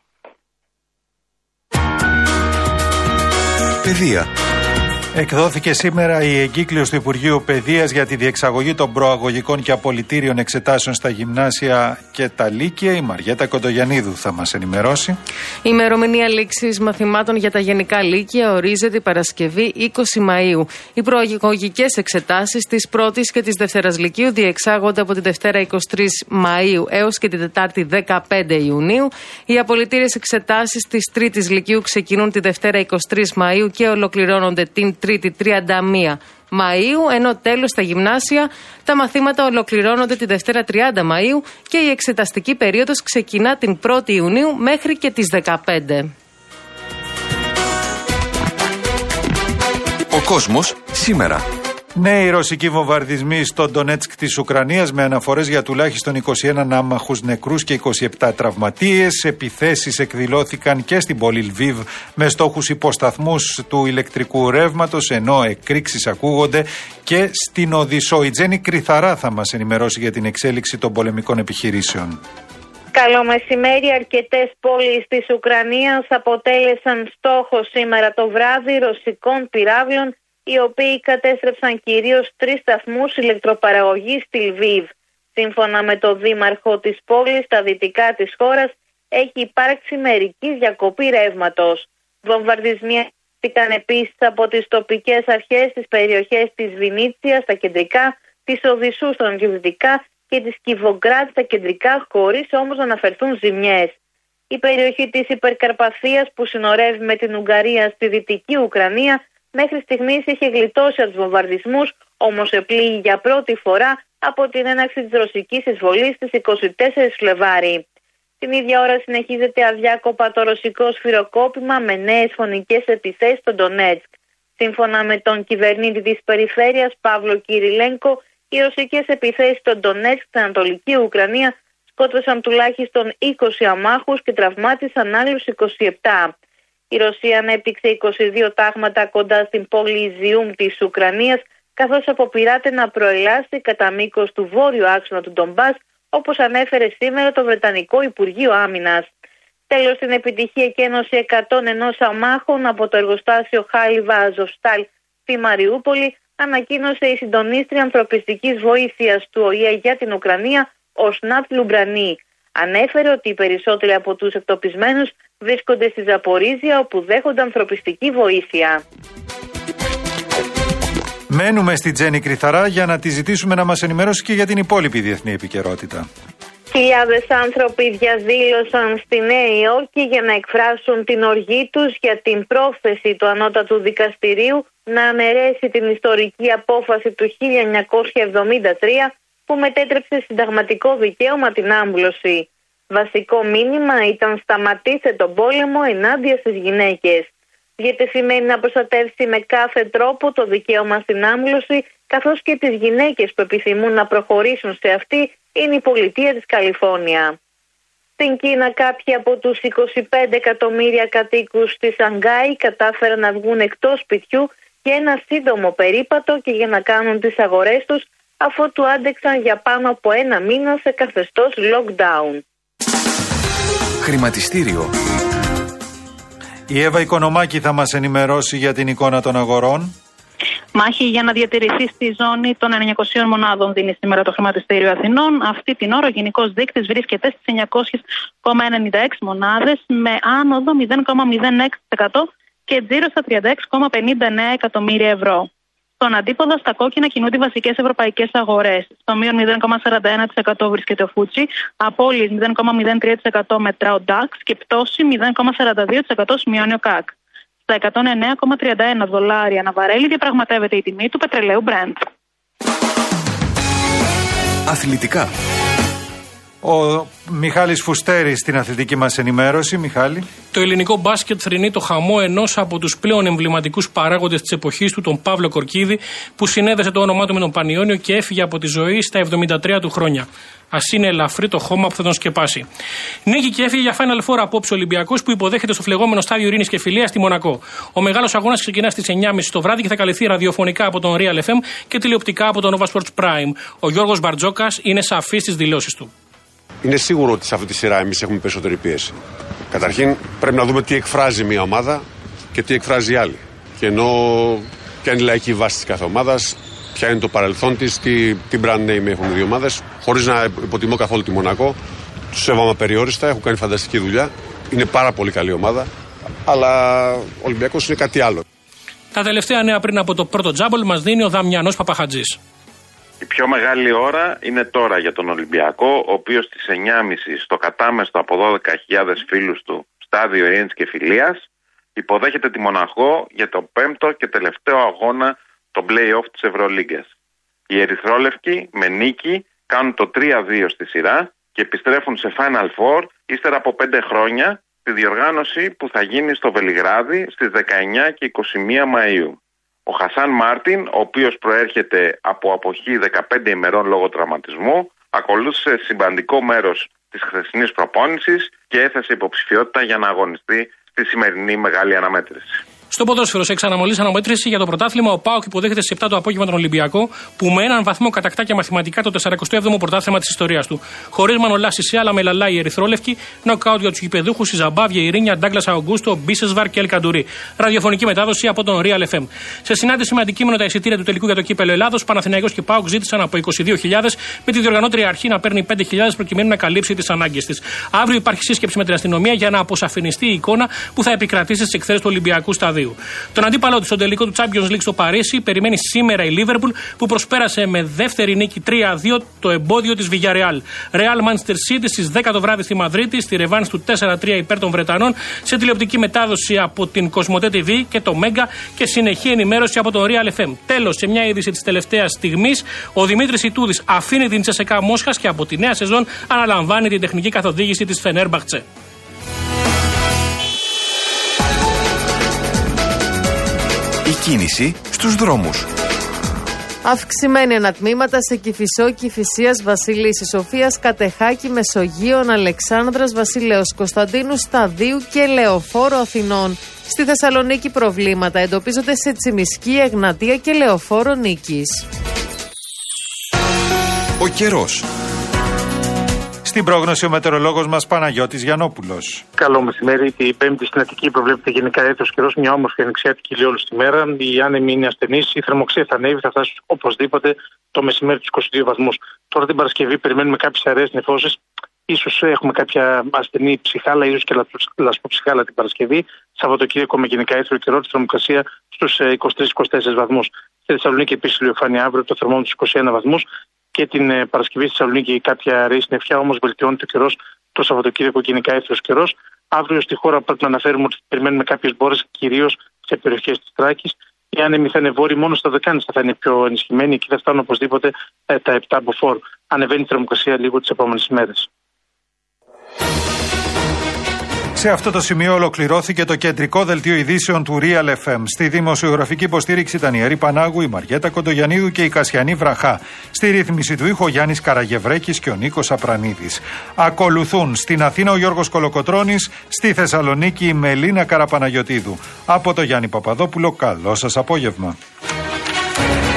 S2: Παιδεία.
S1: Εκδόθηκε σήμερα η εγκύκλειος του Υπουργείου Παιδείας για τη διεξαγωγή των προαγωγικών και απολυτήριων εξετάσεων στα γυμνάσια και τα λύκεια. Η Μαριέτα Κοντογιαννίδου θα μας ενημερώσει.
S4: Η ημερομηνία λήξης μαθημάτων για τα γενικά λύκεια ορίζεται Παρασκευή είκοσι Μαΐου. Οι προαγωγικές εξετάσεις της πρώτης και της δευτέρας λυκείου διεξάγονται από τη Δευτέρα εικοστή τρίτη Μαΐου έως και τη Τετάρτη δεκαπέντε Ιουνίου. Οι απολυτήριες εξετάσεις της τρίτης λυκείου ξεκινούν τη Δευτέρα εικοστή τρίτη Μαΐου και ολοκληρώνονται την Τρίτη τριάντα μία Μαΐου, ενώ τέλος στα γυμνάσια τα μαθήματα ολοκληρώνονται τη Δευτέρα τριάντα Μαΐου και η εξεταστική περίοδος ξεκινά την πρώτη Ιουνίου μέχρι και τις δεκαπέντε.
S2: Ο κόσμος σήμερα.
S1: Νέοι ρωσικοί βομβαρδισμοί στο Ντονέτσκ της Ουκρανίας με αναφορές για τουλάχιστον είκοσι ένα άμαχους νεκρούς και είκοσι επτά τραυματίες. Επιθέσεις εκδηλώθηκαν και στην πόλη Λβίβ με στόχους υποσταθμούς του ηλεκτρικού ρεύματος, ενώ εκρήξεις ακούγονται και στην Οδυσσό. Η Τζέννη Κρυθαρά θα μας ενημερώσει για την εξέλιξη των πολεμικών επιχειρήσεων.
S22: Καλό μεσημέρι. Αρκετές πόλεις της Ουκρανίας αποτέλεσαν στόχο σήμερα το βράδυ ρωσικών πυράβλων, οι οποίοι κατέστρεψαν κυρίως τρεις σταθμούς ηλεκτροπαραγωγής στη Λβίβ. Σύμφωνα με το δήμαρχο της πόλης, στα δυτικά της χώρας έχει υπάρξει μερική διακοπή ρεύματος. Βομβαρδισμοί έγιναν επίσης από τις τοπικές αρχές στις περιοχές της Βινίτσια στα κεντρικά, της Οδυσσού στα νοτιοδυτικά και της Κιβογκράτ στα κεντρικά, χωρίς όμως να αναφερθούν ζημιές. Η περιοχή της Υπερκαρπαθίας που συνορεύει με την Ουγγαρία στη δυτική Ουκρανία μέχρι στιγμής είχε γλιτώσει από τους βομβαρδισμούς, όμως επλήγει για πρώτη φορά από την έναρξη της ρωσικής εισβολής στις εικοστή τέταρτη Φλεβάρι. Την ίδια ώρα συνεχίζεται αδιάκοπα το ρωσικό σφυροκόπημα με νέες φωνικές επιθέσεις στο Ντονέτσκ. Σύμφωνα με τον κυβερνήτη της περιφέρειας Παύλο Κυριλένκο, οι ρωσικές επιθέσεις στο Ντονέτσκ στην Ανατολική Ουκρανία σκότωσαν τουλάχιστον είκοσι αμάχους και τραυμάτισαν άλλους είκοσι επτά. Η Ρωσία ανέπτυξε είκοσι δύο τάγματα κοντά στην πόλη Ιζιούμ της Ουκρανίας, καθώς αποπειράται να προελάσει κατά μήκος του βόρειου άξονα του Ντομπάς, όπως ανέφερε σήμερα το Βρετανικό Υπουργείο Άμυνας. Τέλος, στην επιτυχία εκένωση εκατόν ένα αμάχων από το εργοστάσιο Χάλιβα Αζοφστάλ στη Μαριούπολη, ανακοίνωσε η συντονίστρια ανθρωπιστικής βοήθειας του Ο Η Ε για την Ουκρανία, ο Σνάτ Λουμπρανί. Ανέφερε ότι οι περισσότεροι από τους εκτοπισμένους βρίσκονται στη Ζαπορίζια, όπου δέχονται ανθρωπιστική βοήθεια.
S1: Μένουμε στη Τζέννη Κρυθαρά για να τη ζητήσουμε να μας ενημερώσει και για την υπόλοιπη διεθνή επικαιρότητα.
S22: Χιλιάδες άνθρωποι διαδήλωσαν στη Νέα Υόρκη για να εκφράσουν την οργή τους για την πρόθεση του Ανώτατου Δικαστηρίου να αναιρέσει την ιστορική απόφαση του χίλια εννιακόσια εβδομήντα τρία που μετέτρεψε συνταγματικό δικαίωμα την άμβλωση. Βασικό μήνυμα ήταν «Σταματήστε τον πόλεμο ενάντια στις γυναίκες». Διατεθειμένη να προστατεύσει με κάθε τρόπο το δικαίωμα στην άμβλωση, καθώς και τις γυναίκες που επιθυμούν να προχωρήσουν σε αυτή, είναι η πολιτεία της Καλιφόρνια. Στην Κίνα, κάποιοι από τους είκοσι πέντε εκατομμύρια κατοίκους της Σανγκάη κατάφεραν να βγουν εκτός σπιτιού για ένα σύντομο περίπατο και για να κάνουν τις αγορές τους, αφότου άντεξαν για πάνω από ένα μήνα σε καθεστώς lockdown.
S2: Χρηματιστήριο.
S1: Η Εύα Οικονομάκη θα μας ενημερώσει για την εικόνα των αγορών.
S23: Μάχη για να διατηρηθεί στη ζώνη των εννιακοσίων μονάδων δίνει σήμερα το Χρηματιστήριο Αθηνών. Αυτή την ώρα ο γενικός δείκτης βρίσκεται στις εννιακόσιες κόμμα ενενήντα έξι μονάδες με άνοδο μηδέν κόμμα μηδέν έξι τοις εκατό και τζίρο στα τριάντα έξι κόμμα πενήντα εννέα εκατομμύρια ευρώ. Στον αντίποδα, στα κόκκινα κινούνται οι βασικές ευρωπαϊκές αγορές. Στο μείον μηδέν κόμμα σαράντα ένα τοις εκατό βρίσκεται ο Φούτσι, απώλειες μηδέν κόμμα μηδέν τρία τοις εκατό μετρά ο ντάξ και πτώση μηδέν κόμμα σαράντα δύο τοις εκατό σημειώνει ο ΚΑΚ. Στα εκατόν εννέα κόμμα τριάντα ένα δολάρια ανά βαρέλι διαπραγματεύεται η τιμή του πετρελαίου Brent.
S2: Αθλητικά.
S1: Ο Μιχάλης Φουστέρης στην αθλητική μας ενημέρωση. Μιχάλη.
S5: Το ελληνικό μπάσκετ θρηνεί το χαμό ενός από τους πλέον εμβληματικούς παράγοντες της εποχής του, τον Παύλο Κορκίδη, που συνέδεσε το όνομά του με τον Πανιόνιο και έφυγε από τη ζωή στα εβδομήντα τρία του χρόνια. Ας είναι ελαφρύ το χώμα που θα τον σκεπάσει. Νίκη και έφυγε για Final Four απόψε ο Ολυμπιακός, που υποδέχεται στο φλεγόμενο στάδιο Ειρήνης και Φιλίας στη Μονακό. Ο μεγάλος αγώνας ξεκινά στις εννιά και μισή το βράδυ και θα καλυφθεί ραδιοφωνικά από τον Real εφ εμ και τηλεοπτικά από τον Nova Sports Prime. Ο Γιώργος Μπαρτζόκας είναι σαφής στις δηλώσεις του.
S7: Είναι σίγουρο ότι σε αυτή τη σειρά εμείς έχουμε περισσότερη πίεση. Καταρχήν πρέπει να δούμε τι εκφράζει μια ομάδα και τι εκφράζει η άλλη. Και ενώ ποια είναι η λαϊκή βάση της κάθε ομάδας, ποια είναι το παρελθόν της, τι, τι brand name έχουν οι δύο ομάδες. Χωρίς να υποτιμώ καθόλου τη Μονακό, τους σέβομαι απεριόριστα, έχουν κάνει φανταστική δουλειά. Είναι πάρα πολύ καλή ομάδα, αλλά ο Ολυμπιακός είναι κάτι άλλο.
S5: Τα τελευταία νέα πριν από το πρώτο τζάμπολ μας δίνει ο Δαμιανός Παπαχατζής.
S8: Η πιο μεγάλη ώρα είναι τώρα για τον Ολυμπιακό, ο οποίος στις εννιά και μισή στο κατάμεστο από δώδεκα χιλιάδες φίλους του στάδιο Ειρήνης και Φιλίας υποδέχεται τη Μοναχό για το πέμπτο και τελευταίο αγώνα, το play-off της Ευρωλίγκας. Οι Ερυθρόλευκοι με νίκη κάνουν το τρία δύο στη σειρά και επιστρέφουν σε Final Four ύστερα από πέντε χρόνια, τη διοργάνωση που θα γίνει στο Βελιγράδι στις δεκαεννιά και είκοσι μία Μαΐου. Ο Χασάν Μάρτιν, ο οποίος προέρχεται από αποχή δεκαπέντε ημερών λόγω τραυματισμού, ακολούθησε σημαντικό μέρος της χθεσινής προπόνησης και έθεσε υποψηφιότητα για να αγωνιστεί στη σημερινή μεγάλη αναμέτρηση.
S5: Στο ποδόσφαιρο, σε εξαναμολής αναμέτρηση για το πρωτάθλημα, ο ΠΑΟΚ υποδέχεται στις επτά το απόγευμα τον Ολυμπιακό, που με έναν βαθμό κατακτά και μαθηματικά το σαρανταεπτό έβδομο πρωτάθλημα της ιστορίας του. Χωρίς Μανολά Σισέ, αλλά με Λαλά οι Ερυθρόλευκοι, νοκάουτ για τους γηπεδούχους Ιζαμπάβια, Ειρήνια, Ντάγκλας Αουγκούστο, Μπίσεσβαρ και Ελκαντουρί. Ραδιοφωνική μετάδοση από τον Real εφ εμ. Σε συνάντηση με αντικείμενο τα εισιτήρια του τελικού για το κύπελο Ελλάδος, Παναθηναϊκός και ΠΑΟΚ ζήτησαν από είκοσι δύο χιλιάδες, με τη διοργανώτρια αρχή να παίρνει πέντε χιλιάδες προκειμένου να καλύψει τις ανάγκες της. Αύριο υπάρχει σύσκεψη με την αστυνομία για να αποσαφινιστεί η εικόνα που θα επικρατήσει στις εκθέσεις του Ολυμπιακού σταδίου. Τον αντίπαλό του στο τελικό του Champions League στο Παρίσι περιμένει σήμερα η Liverpool, που προσπέρασε με δεύτερη νίκη τρία δύο το εμπόδιο της Villarreal. Real Manchester City στις δέκα το βράδυ στη Μαδρίτη, στη ρεβάνς του τέσσερα τρία υπέρ των Βρετανών, σε τηλεοπτική μετάδοση από την Κοσμοτέ τι βι και το Mega και συνεχή ενημέρωση από το Real εφ εμ. Τέλος, σε μια είδηση της τελευταίας στιγμής, ο Δημήτρης Ιτούδης αφήνει την Τσεσεκά Μόσχας και από τη νέα σεζόν αναλαμβάνει την τεχνική καθοδήγηση της Φενέρμπαχτσε.
S2: Η κίνηση στους δρόμους.
S4: Αυξημένη ανατμήματα σε Κηφισό, Κηφισίας, Βασιλίσσης Σοφίας, Κατεχάκη, Μεσογείων, Αλεξάνδρας, Βασιλέως Κωνσταντίνου, Σταδίου και Λεωφόρο Αθηνών. Στη Θεσσαλονίκη προβλήματα εντοπίζονται σε Τσιμισκή, Εγνατία και Λεωφόρο Νίκης.
S2: Ο καιρός.
S1: Στην πρόγνωση ο μετεωρολόγος μας Παναγιώτης Γιαννόπουλος.
S24: Καλό μεσημέρι. Την Πέμπτη στην Αττική προβλέπεται γενικά έθρος καιρός, μια όμορφη ανοιξιάτικη ηλιόλουστη τη μέρα. Οι άνεμοι είναι ασθενείς, η θερμοξία θα ανέβει, θα φτάσει οπωσδήποτε το μεσημέρι τους είκοσι δύο βαθμούς. Τώρα την Παρασκευή περιμένουμε κάποιες αραιές νεφώσεις. Ίσως έχουμε κάποια ασθενή ψυχάλα, ίσως και λασποψυχάλα την Παρασκευή. Σαββατοκύριακο με γενικά έθριο καιρό, τη θερμοκρασία στους είκοσι τρεις είκοσι τέσσερις βαθμούς. Στη Θεσσαλονίκη επίσης ηλιοφάνεια αύριο, το θερμόμετρο στους είκοσι ένα βαθμούς. Και την Παρασκευή στη Θεσσαλονίκη κάποια αραιή συννεφιά, όμως βελτιώνεται ο καιρός το Σαββατοκύριακο, γενικά έθριος καιρός. Αύριο στη χώρα πρέπει να αναφέρουμε ότι περιμένουμε κάποιες μπόρες, κυρίως σε περιοχές της Θράκης. Οι άνεμοι θα είναι βόρειοι, μόνο στα Δεκάνηστα θα είναι πιο ενισχυμένοι και θα φτάνουν οπωσδήποτε ε, τα επτά μποφόρ. Ανεβαίνει η θερμοκρασία λίγο τις επόμενες ημέρες.
S1: Σε αυτό το σημείο ολοκληρώθηκε το κεντρικό δελτίο ειδήσεων του Real εφ εμ. Στη δημοσιογραφική υποστήριξη ήταν η Ερή Πανάγου, η Μαριέτα Κοντογιαννίδου και η Κασιανή Βραχά. Στη ρύθμιση του ήχου ο Γιάννης Καραγευρέκης και ο Νίκος Απρανίδης. Ακολουθούν στην Αθήνα ο Γιώργος Κολοκοτρώνης, στη Θεσσαλονίκη η Μελίνα Καραπαναγιωτίδου. Από το Γιάννη Παπαδόπουλο, καλό σας απόγευμα.